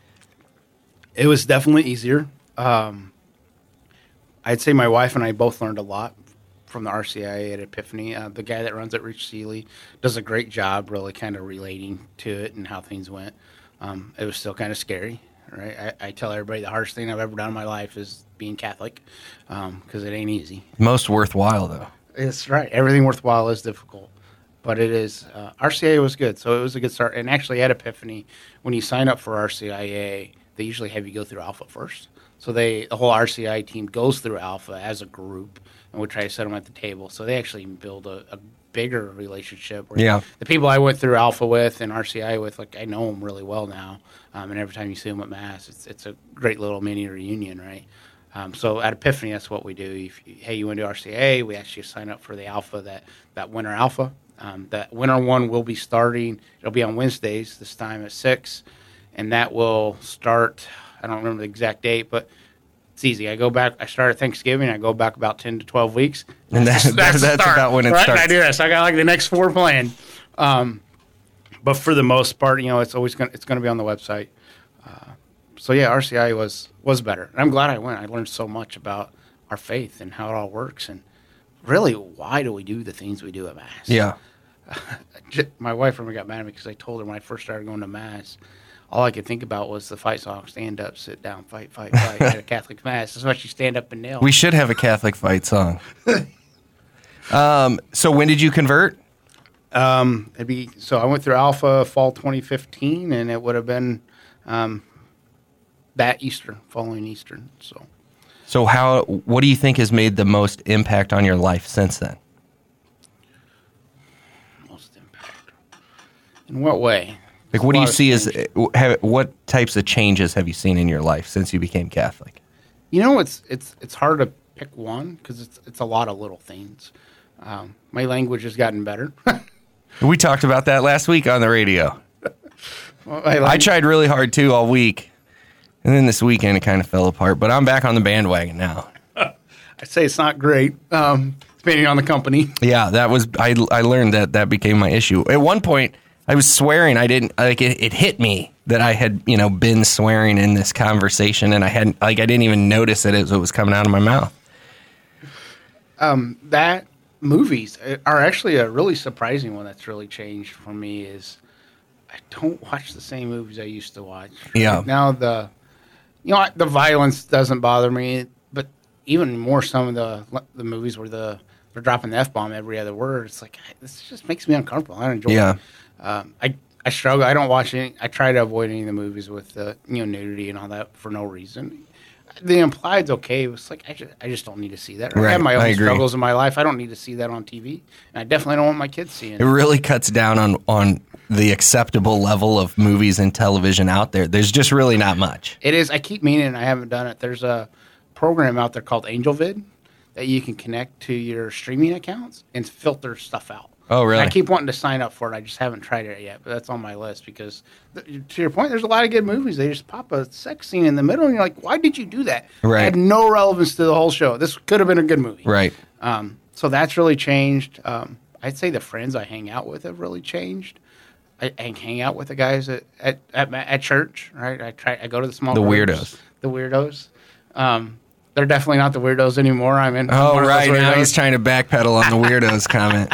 It was definitely easier. Um, I'd say my wife and I both learned a lot from the R C I A at Epiphany. Uh, the guy that runs it, Rich Seeley, does a great job really kind of relating to it and how things went. Um, it was still kind of scary, right? I, I tell everybody the hardest thing I've ever done in my life is being Catholic, because um, it ain't easy. Most worthwhile, though. It's right. Everything worthwhile is difficult, but it is. Uh, R C I A was good, so it was a good start. And actually at Epiphany, when you sign up for R C I A, they usually have you go through Alpha first. So they, the whole R C I A team goes through Alpha as a group, and we try to set them at the table. So they actually build a, a bigger relationship. Where yeah. The people I went through Alpha with and R C I A with, like, I know them really well now. Um, and every time you see them at Mass, it's it's a great little mini reunion, right? Um, so at Epiphany, that's what we do. If you, hey, you want to do R C I A, we actually sign up for the Alpha, that, that Winter Alpha. Um, that Winter one will be starting. It'll be on Wednesdays, this time at six. And that will start, I don't remember the exact date, but it's easy. I go back, I start at Thanksgiving, I go back about ten to twelve weeks. And that's, that's, that's about when it right? starts. And I do that. So I got like the next four planned. Um, but for the most part, you know, it's always going to, it's going to be on the website. Uh, so yeah, R C I was, was better. And I'm glad I went. I learned so much about our faith and how it all works. And really, why do we do the things we do at Mass? Yeah. My wife remember got mad at me because I told her when I first started going to Mass, all I could think about was the fight song, stand up, sit down, fight, fight, fight, at a Catholic Mass, especially stand up and kneel. We should have a Catholic fight song. um, so when did you convert? Um, it'd be, so I went through Alpha fall twenty fifteen, and it would have been um, that Easter, following Easter. So, so how? What do you think has made the most impact on your life since then? Most impact. In what way? Like, what do you see as have, what types of changes have you seen in your life since you became Catholic? You know, it's it's it's hard to pick one because it's it's a lot of little things. Um, my language has gotten better. We talked about that last week on the radio. Well, I tried really hard too all week, and then this weekend it kind of fell apart. But I'm back on the bandwagon now. I'd say it's not great, um, depending on the company. Yeah, that was I. I learned that that became my issue. At one point, I was swearing. I didn't like it. It hit me that I had you know been swearing in this conversation, and I hadn't like I didn't even notice it as it was coming out of my mouth. Um, that. Movies are actually a really surprising one that's really changed for me is I don't watch the same movies I used to watch. Yeah. Now the, you know, the violence doesn't bother me, but even more some of the the movies where the they're dropping the F-bomb every other word. It's like, this just makes me uncomfortable. I don't enjoy yeah. it. Um, I, I struggle. I don't watch any. I try to avoid any of the movies with the, you know, nudity and all that for no reason. The implied's okay. It was like, I just, I just don't need to see that. Right. I have my own struggles in my life. I don't need to see that on T V. And I definitely don't want my kids seeing it. It really cuts down on, on the acceptable level of movies and television out there. There's just really not much. It is. I keep meaning, and I haven't done it. There's a program out there called AngelVid that you can connect to your streaming accounts and filter stuff out. Oh, really? And I keep wanting to sign up for it. I just haven't tried it yet, but that's on my list because, th- to your point, there's a lot of good movies. They just pop a sex scene in the middle, and you're like, why did you do that? Right. It had no relevance to the whole show. This could have been a good movie. Right. Um, so that's really changed. Um, I'd say the friends I hang out with have really changed. I, I hang out with the guys at at, at, at church, right? I try. I go to the small The groups, weirdos. The weirdos. Um, they're definitely not the weirdos anymore. I'm in. Oh, I'm right. Now he's trying to backpedal on the weirdos comment.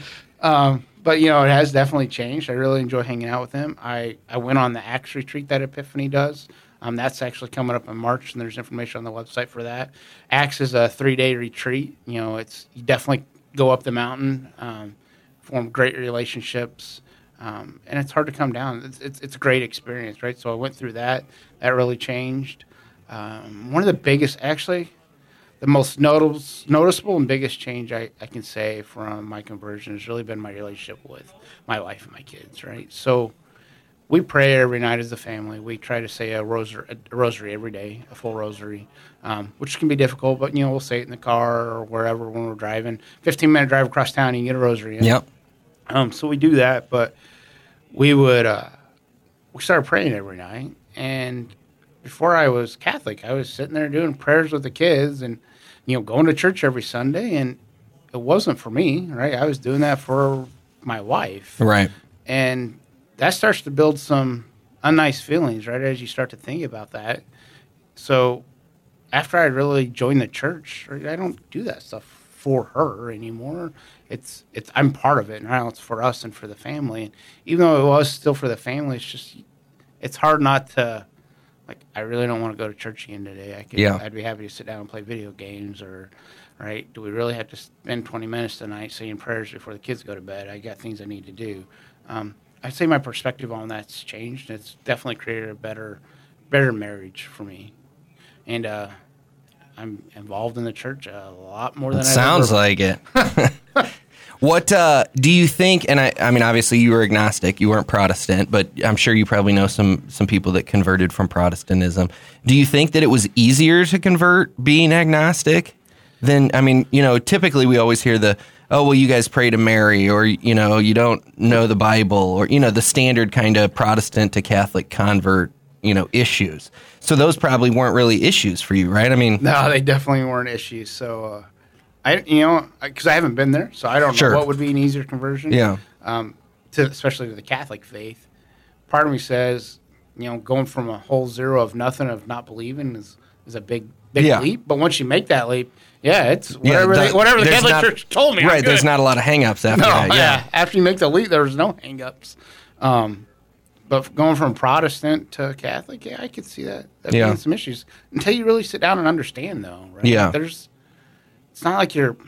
Um, but, you know, it has definitely changed. I really enjoy hanging out with him. I, I went on the Acts retreat that Epiphany does. Um, that's actually coming up in March, and there's information on the website for that. Acts is a three-day retreat. You know, it's you definitely go up the mountain, um, form great relationships, um, and it's hard to come down. It's, it's it's a great experience, right? So I went through that. That really changed. Um, one of the biggest, actually, the most notable, noticeable and biggest change I, I can say from my conversion has really been my relationship with my wife and my kids, right? So we pray every night as a family. We try to say a rosary, a rosary every day, a full rosary, um, which can be difficult, but, you know, we'll say it in the car or wherever when we're driving. fifteen-minute drive across town, you can get a rosary in. Yep. Um, so we do that, but we would uh, we started praying every night. And before I was Catholic, I was sitting there doing prayers with the kids and, you know, going to church every Sunday, and it wasn't for me, right? I was doing that for my wife. Right. And that starts to build some unnice feelings, right, as you start to think about that. So after I really joined the church, right, I don't do that stuff for her anymore. It's it's I'm part of it, and now it's for us and for the family. And even though it was still for the family, it's just it's hard not to. Like, I really don't want to go to church again today. I could, yeah. I'd be happy to sit down and play video games or, right? Do we really have to spend twenty minutes tonight saying prayers before the kids go to bed? I got things I need to do. Um, I'd say my perspective on that's changed. It's definitely created a better, better marriage for me. And uh, I'm involved in the church a lot more than I sounds ever. like it. What uh, do you think? And I, I mean, obviously, you were agnostic. You weren't Protestant, but I'm sure you probably know some some people that converted from Protestantism. Do you think that it was easier to convert being agnostic than? I mean, you know, typically we always hear the, oh, well, you guys pray to Mary, or you know, you don't know the Bible, or you know, the standard kind of Protestant to Catholic convert, you know, issues. So those probably weren't really issues for you, right? I mean, no, they definitely weren't issues. So. Uh, I, you know, because I haven't been there, so I don't sure. know what would be an easier conversion. Yeah. Um, to especially to the Catholic faith. Part of me says, you know, going from a whole zero of nothing of not believing is, is a big big Yeah. leap. But once you make that leap, yeah, it's whatever, the- they, whatever the there's Catholic not- Church told me. I'm Right, there's good. not a lot of hang-ups after No, that. yeah. Yeah. After you make the leap, there's no hang-ups. Um, but going from Protestant to Catholic, yeah, I could see that. That Yeah. being some issues until you really sit down and understand, though. Right? Yeah. There's. It's not like you're.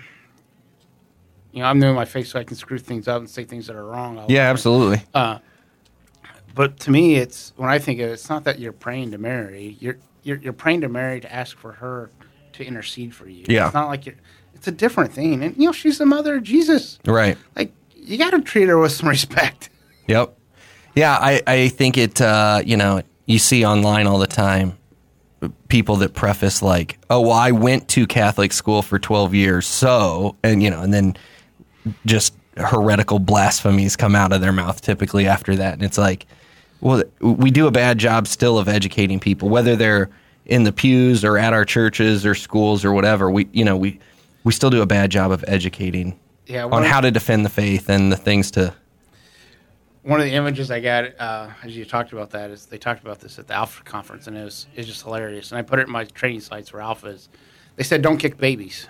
You know, I'm new in my face, so I can screw things up and say things that are wrong. all the Yeah, time. absolutely. Uh, but to me, it's when I think of it, it's not that you're praying to Mary. You're you're, you're praying to Mary to ask for her to intercede for you. Yeah. It's not like you're. It's a different thing, and you know, she's the mother of Jesus. Right. Like, you got to treat her with some respect. Yep. Yeah, I, I think it, uh, you know, you see online all the time people that preface like, oh, well, I went to Catholic school for twelve years, so, and, you know, and then just heretical blasphemies come out of their mouth typically after that. And it's like, well, we do a bad job still of educating people, whether they're in the pews or at our churches or schools or whatever. We, you know, we, we still do a bad job of educating Yeah, on one- how to defend the faith and the things to. One of the images I got uh, as you talked about that is they talked about this at the Alpha conference, and it was it's just hilarious. And I put it in my training sites where Alpha is. They said, "Don't kick babies."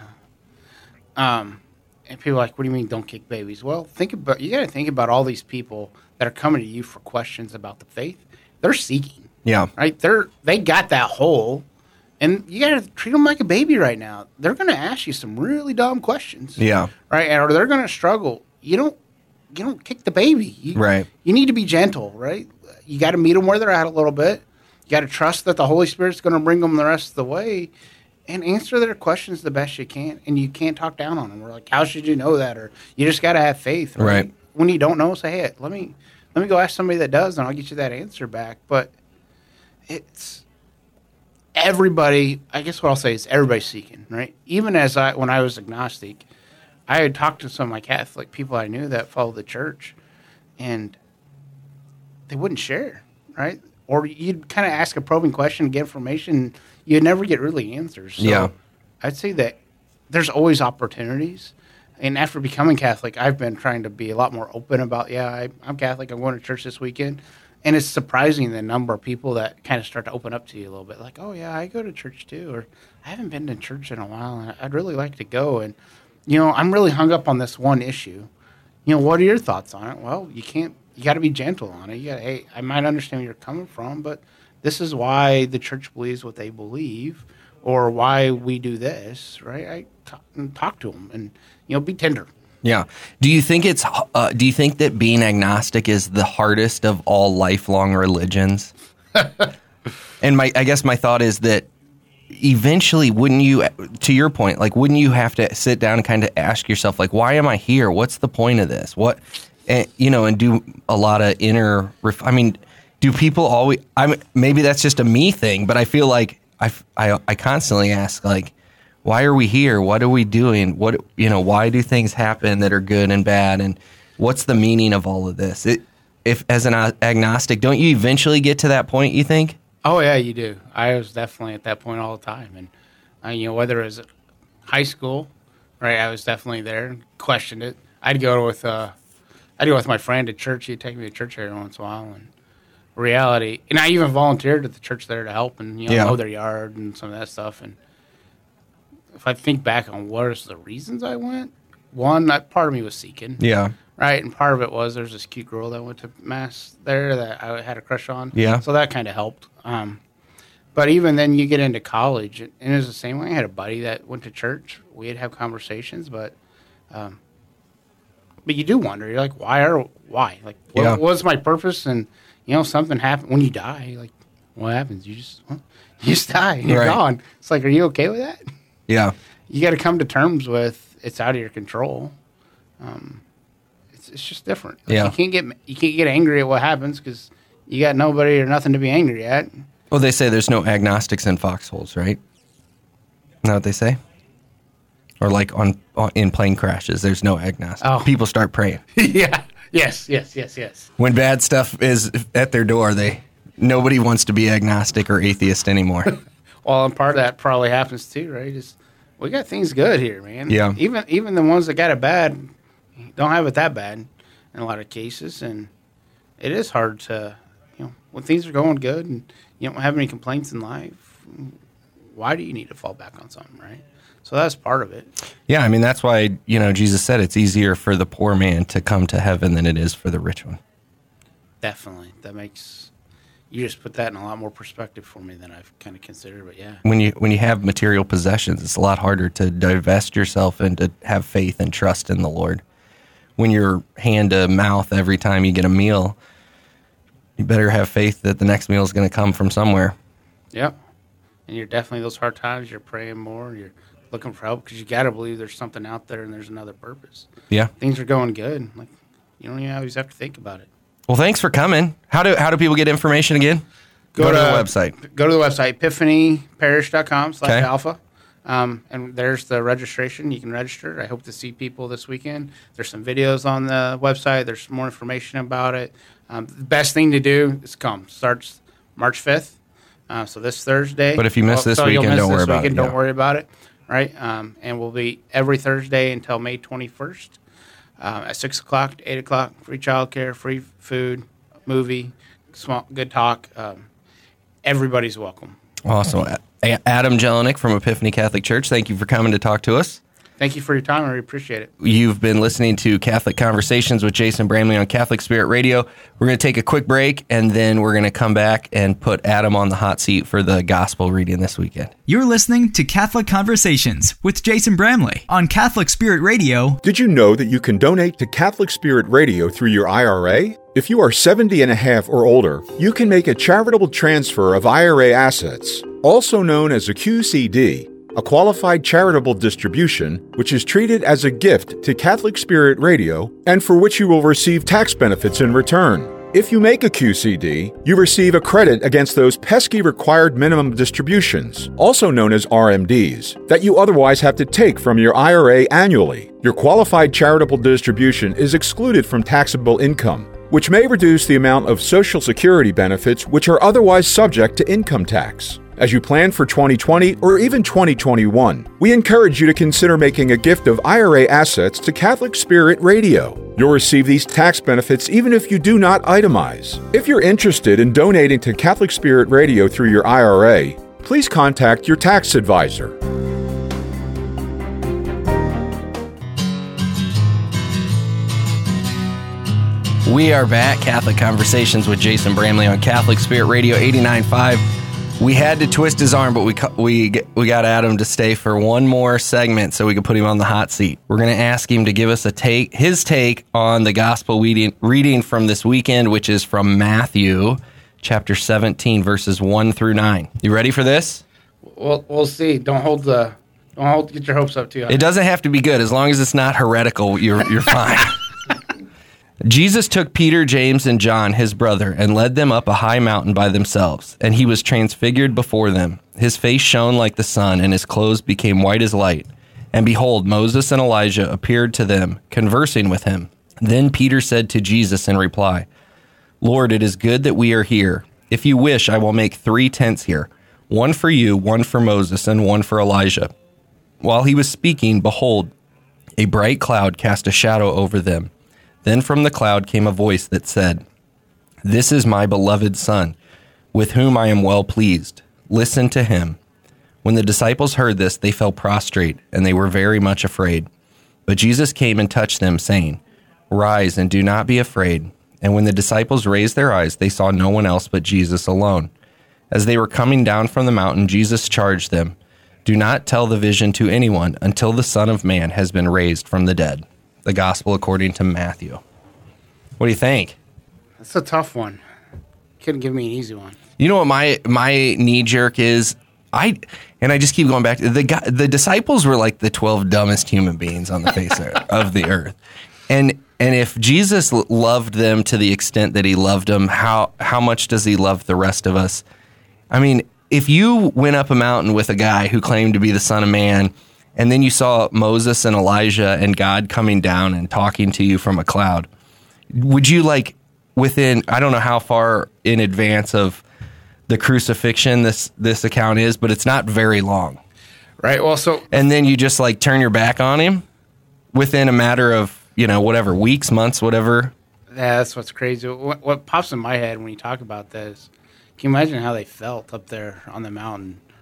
Um, and people are like, "What do you mean, don't kick babies?" Well, think about you got to think about all these people that are coming to you for questions about the faith. They're seeking, Yeah. right? They're they got that hole, and you got to treat them like a baby right now. They're going to ask you some really dumb questions, Yeah. right? Or they're going to struggle. You don't. You don't kick the baby. You, Right. You need to be gentle, right? You got to meet them where they're at a little bit. You got to trust that the Holy Spirit's going to bring them the rest of the way and answer their questions the best you can. And you can't talk down on them. We're like, how should you know that? Or you just got to have faith. Right? Right. When you don't know, say, hey, let me let me go ask somebody that does, and I'll get you that answer back. But it's everybody. I guess what I'll say is everybody's seeking, right? Even as I when I was agnostic. I had talked to some of my Catholic people I knew that followed the church, and they wouldn't share, right? Or you'd kind of ask a probing question, get information, you'd never get really answers. So Yeah. I'd say that there's always opportunities. And after becoming Catholic, I've been trying to be a lot more open about, yeah, I, I'm Catholic, I'm going to church this weekend. And it's surprising the number of people that kind of start to open up to you a little bit, like, oh, yeah, I go to church too, or I haven't been to church in a while, and I'd really like to go. And you know, I'm really hung up on this one issue. You know, what are your thoughts on it? Well, you can't, you got to be gentle on it. You got to, hey, I might understand where you're coming from, but this is why the church believes what they believe or why we do this, right? I talk, talk to them and, you know, be tender. Yeah. Do you think it's, uh, do you think that being agnostic is the hardest of all lifelong religions? And my, I guess my thought is that eventually, wouldn't you, to your point, like, wouldn't you have to sit down and kind of ask yourself, like, why am I here? What's the point of this? What, and, you know, and do a lot of inner, ref- I mean, do people always, I'm, maybe that's just a me thing, but I feel like I, I, I constantly ask, like, why are we here? What are we doing? What, you know, why do things happen that are good and bad? And what's the meaning of all of this? It, if, as an agnostic, don't you eventually get to that point, you think? Oh, yeah, you do. I was definitely at that point all the time. And, uh, you know, whether it was high school, right, I was definitely there and questioned it. I'd go with, uh, I'd go with my friend to church. He'd take me to church every once in a while. And reality, and I even volunteered at the church there to help and, you know, Yeah. mow their yard and some of that stuff. And if I think back on what are the reasons I went, one, that part of me was seeking. Yeah. Right, and part of it was there's this cute girl that went to mass there that I had a crush on. Yeah. So that kind of helped. Um, but even then, you get into college, and it was the same way. I had a buddy that went to church. We'd have conversations, but um, but you do wonder. You're like, why are why? Like, what, Yeah. what's my purpose? And you know, something happened when you die. Like, what happens? You just well, you just die. You're Right. gone. It's like, are you okay with that? Yeah. You got to come to terms with it's out of your control. Um, it's it's just different. Like, Yeah. you can't get you can't get angry at what happens because you got nobody or nothing to be angry at. Well, they say there's no agnostics in foxholes, right? Is that what they say? Or like on, on in plane crashes, there's no agnostics. Oh. People start praying. Yeah. Yes. Yes. Yes. Yes. When bad stuff is at their door, they nobody wants to be agnostic or atheist anymore. Well, and part of that probably happens too, right? Is we got things good here, man. Yeah. Even even the ones that got it bad don't have it that bad in a lot of cases, and it is hard to, you know, when things are going good and you don't have any complaints in life. why do you need to fall back on something, right? So that's part of it. Yeah, I mean, that's why, you know, Jesus said it's easier for the poor man to come to heaven than it is for the rich one. Definitely. That makes, you just put that in a lot more perspective for me than I've kind of considered, but yeah. When you when you have material possessions, it's a lot harder to divest yourself and to have faith and trust in the Lord. When you're hand to mouth every time you get a meal, you better have faith that the next meal is going to come from somewhere. Yep. And you're definitely, those hard times, you're praying more, you're looking for help because you got to believe there's something out there and there's another purpose. Yeah. Things are going good. Like, you don't even always have to think about it. Well, thanks for coming. How do how do people get information again? Go, go to, to the website. Go to the website, epiphany parish dot com slash okay. alpha. Um, and there's the registration. You can register. I hope to see people this weekend. There's some videos on the website. There's more information about it. Um, the best thing to do is come. Starts March fifth. Uh, so this Thursday. But if you miss well, this so weekend, miss don't this worry about weekend, it. Don't yeah. worry about it. Right. Um, and we'll be every Thursday until May twenty-first um, at six o'clock to eight o'clock. Free childcare, free food, movie, small, good talk. Um, everybody's welcome. Awesome. A- Adam Jelinek from Epiphany Catholic Church, thank you for coming to talk to us. Thank you for your time. I really appreciate it. You've been listening to Catholic Conversations with Jason Bramley on Catholic Spirit Radio. We're going to take a quick break, and then we're going to come back and put Adam on the hot seat for the gospel reading this weekend. You're listening to Catholic Conversations with Jason Bramley on Catholic Spirit Radio. Did you know that you can donate to Catholic Spirit Radio through your I R A? If you are seventy and a half or older, you can make a charitable transfer of I R A assets, also known as a Q C D, a qualified charitable distribution, which is treated as a gift to Catholic Spirit Radio and for which you will receive tax benefits in return. If you make a Q C D, you receive a credit against those pesky required minimum distributions, also known as R M Ds, that you otherwise have to take from your I R A annually. Your qualified charitable distribution is excluded from taxable income, which may reduce the amount of Social Security benefits which are otherwise subject to income tax. As you plan for twenty twenty or even twenty twenty-one, we encourage you to consider making a gift of I R A assets to Catholic Spirit Radio. You'll receive these tax benefits even if you do not itemize. If you're interested in donating to Catholic Spirit Radio through your I R A, please contact your tax advisor. We are back, Catholic Conversations with Jason Bramley on Catholic Spirit Radio eighty-nine point five. We had to twist his arm, but we we we got Adam to stay for one more segment so we could put him on the hot seat. We're going to ask him to give us a take, his take on the gospel reading, reading from this weekend, which is from Matthew chapter seventeen, verses one through nine. You ready for this? We'll we'll see. Don't hold the don't hold get your hopes up too high. It doesn't have to be good as long as it's not heretical. You're you're fine. Jesus took Peter, James, and John, his brother, and led them up a high mountain by themselves, and he was transfigured before them. His face shone like the sun, and his clothes became white as light. And behold, Moses and Elijah appeared to them, conversing with him. Then Peter said to Jesus in reply, Lord, it is good that we are here. If you wish, I will make three tents here, one for you, one for Moses, and one for Elijah. While he was speaking, behold, a bright cloud cast a shadow over them. Then from the cloud came a voice that said, This is my beloved Son, with whom I am well pleased. Listen to him. When the disciples heard this, they fell prostrate, and they were very much afraid. But Jesus came and touched them, saying, Rise and do not be afraid. And when the disciples raised their eyes, they saw no one else but Jesus alone. As they were coming down from the mountain, Jesus charged them, Do not tell the vision to anyone until the Son of Man has been raised from the dead. The gospel according to Matthew. What do you think? That's a tough one. Couldn't give me an easy one. You know what my my knee jerk is? I and I just keep going back to the the disciples were like the twelve dumbest human beings on the face of the earth. And and if Jesus loved them to the extent that he loved them, how how much does he love the rest of us? I mean, if you went up a mountain with a guy who claimed to be the Son of Man, and then you saw Moses and Elijah and God coming down and talking to you from a cloud, would you like within, I don't know how far in advance of the crucifixion this, this account is, but it's not very long. Right. Well, so. And then you just like turn your back on him within a matter of, you know, whatever, weeks, months, whatever. Yeah, that's what's crazy. What, what pops in my head when you talk about this, can you imagine how they felt up there on the mountain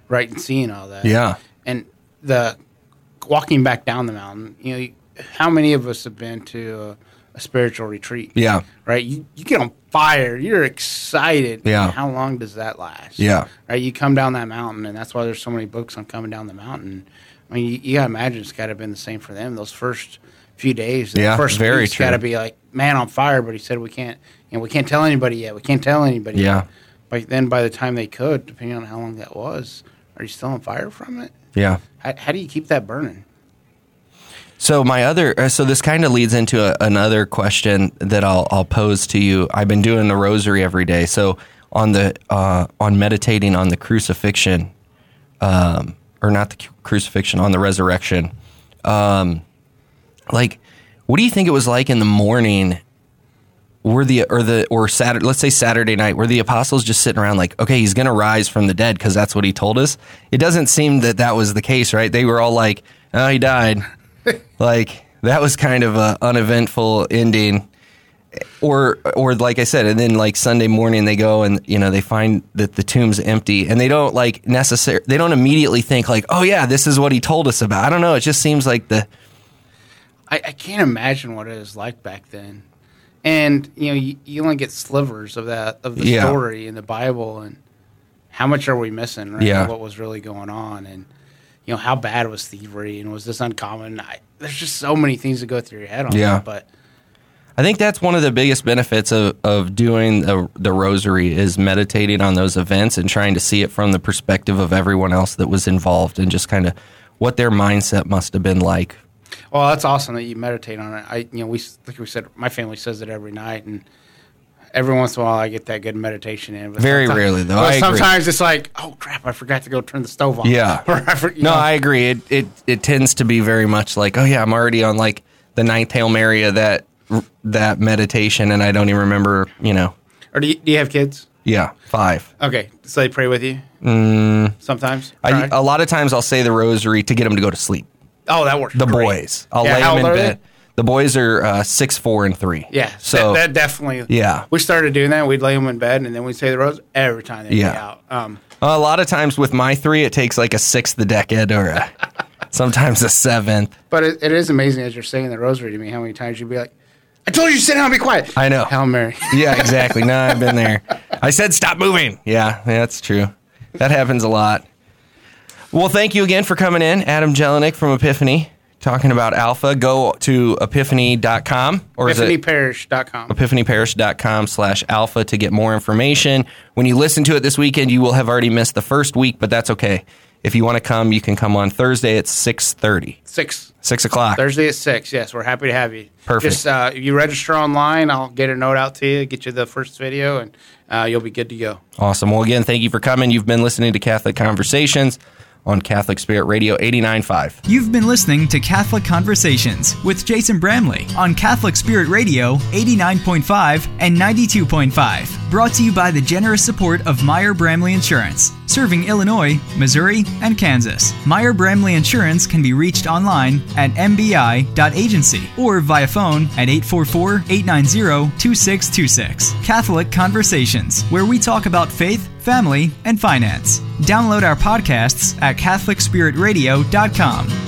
right, and seeing all that. Yeah. And the walking back down the mountain, you know, how many of us have been to a, a spiritual retreat? Yeah. Right? You, you get on fire. You're excited. Yeah. And how long does that last? Yeah. Right? You come down that mountain, and that's why there's so many books on coming down the mountain. I mean, you, you got to imagine it's got to have been the same for them. Those first few days, the yeah, first very week's true. got to be like, man, on fire. But he said, we can't, you know, we can't tell anybody yet. We can't tell anybody Yeah. yet. But then by the time they could, depending on how long that was, are you still on fire from it? Yeah. How, how do you keep that burning? So my other, uh, so this kind of leads into a, another question that I'll I'll pose to you. I've been doing the rosary every day. So on the uh, on meditating on the crucifixion, um, or not the cu- crucifixion, on the resurrection, um, like, what do you think it was like in the morning? Were the or the or Saturday, let's say Saturday night, were the apostles just sitting around like, okay, he's going to rise from the dead because that's what he told us? It doesn't seem that that was the case, right? They were all like, oh, he died. Like, that was kind of a uneventful ending. Or, or like I said, and then like Sunday morning they go and, you know, they find that the tomb's empty, and they don't like necessarily, they don't immediately think like, oh yeah, this is what he told us about. I don't know. It just seems like the, I, I can't imagine what it was like back then. And, you know, you, you only get slivers of that, of the Yeah. story in the Bible, and how much are we missing, right? Yeah. What was really going on, and, you know, how bad was thievery, and was this uncommon? I, there's just so many things that go through your head on Yeah. that, but I think that's one of the biggest benefits of, of doing the, the rosary is meditating on those events and trying to see it from the perspective of everyone else that was involved, and just kind of what their mindset must have been like. well, that's awesome that you meditate on it. I, you know, we like we said, my family says it every night, and every once in a while I get that good meditation in. But Very sometimes- rarely, though. but I agree. sometimes it's like, oh crap, I forgot to go turn the stove on. Yeah. Or I for, you No, know. I agree. It, it it tends to be very much like, oh yeah, I'm already on like the ninth Hail Mary of that that meditation, and I don't even remember, you know. Or do you, do you have kids? Yeah, five. Okay, so they pray with you. Mm. Sometimes. I, Try. a lot of times I'll say the rosary to get them to go to sleep. oh, that works. The great. boys, I'll Yeah, lay how them in old are bed. they? The boys are uh, six, four, and three. Yeah, so that, that definitely. Yeah. we started doing that. We'd lay them in bed, and then we'd say the rose every time they'd Yeah. be out. Um, a lot of times with my three, it takes like a sixth a decade or a, sometimes a seventh. but it, it is amazing as you're saying the rosary to me how many times you'd be like, "I told you to sit down and be quiet." I know. Hail Mary. Yeah, exactly. No, I've been there. I said stop moving. Yeah, that's true. That happens a lot. Well, thank you again for coming in, Adam Jelinek from Epiphany, talking about Alpha. Go to epiphany dot com or is it epiphany parish dot com. epiphany parish dot com slash alpha to get more information. When you listen to it this weekend, you will have already missed the first week, but that's okay. If you want to come, you can come on Thursday at six thirty. Six. six o'clock. Thursday at six. Yes, we're happy to have you. Perfect. Just uh, if you register online, I'll get a note out to you, get you the first video, and uh, you'll be good to go. Awesome. Well, again, thank you for coming. You've been listening to Catholic Conversations on Catholic Spirit Radio eighty-nine point five. You've been listening to Catholic Conversations with Jason Bramley on Catholic Spirit Radio eighty-nine point five and ninety-two point five. Brought to you by the generous support of Meyer Bramley Insurance, serving Illinois, Missouri, and Kansas. Meyer Bramley Insurance can be reached online at m b i dot agency or via phone at eight four four, eight nine zero, two six two six. Catholic Conversations, where we talk about faith, family, and finance. Download our podcasts at catholic spirit radio dot com.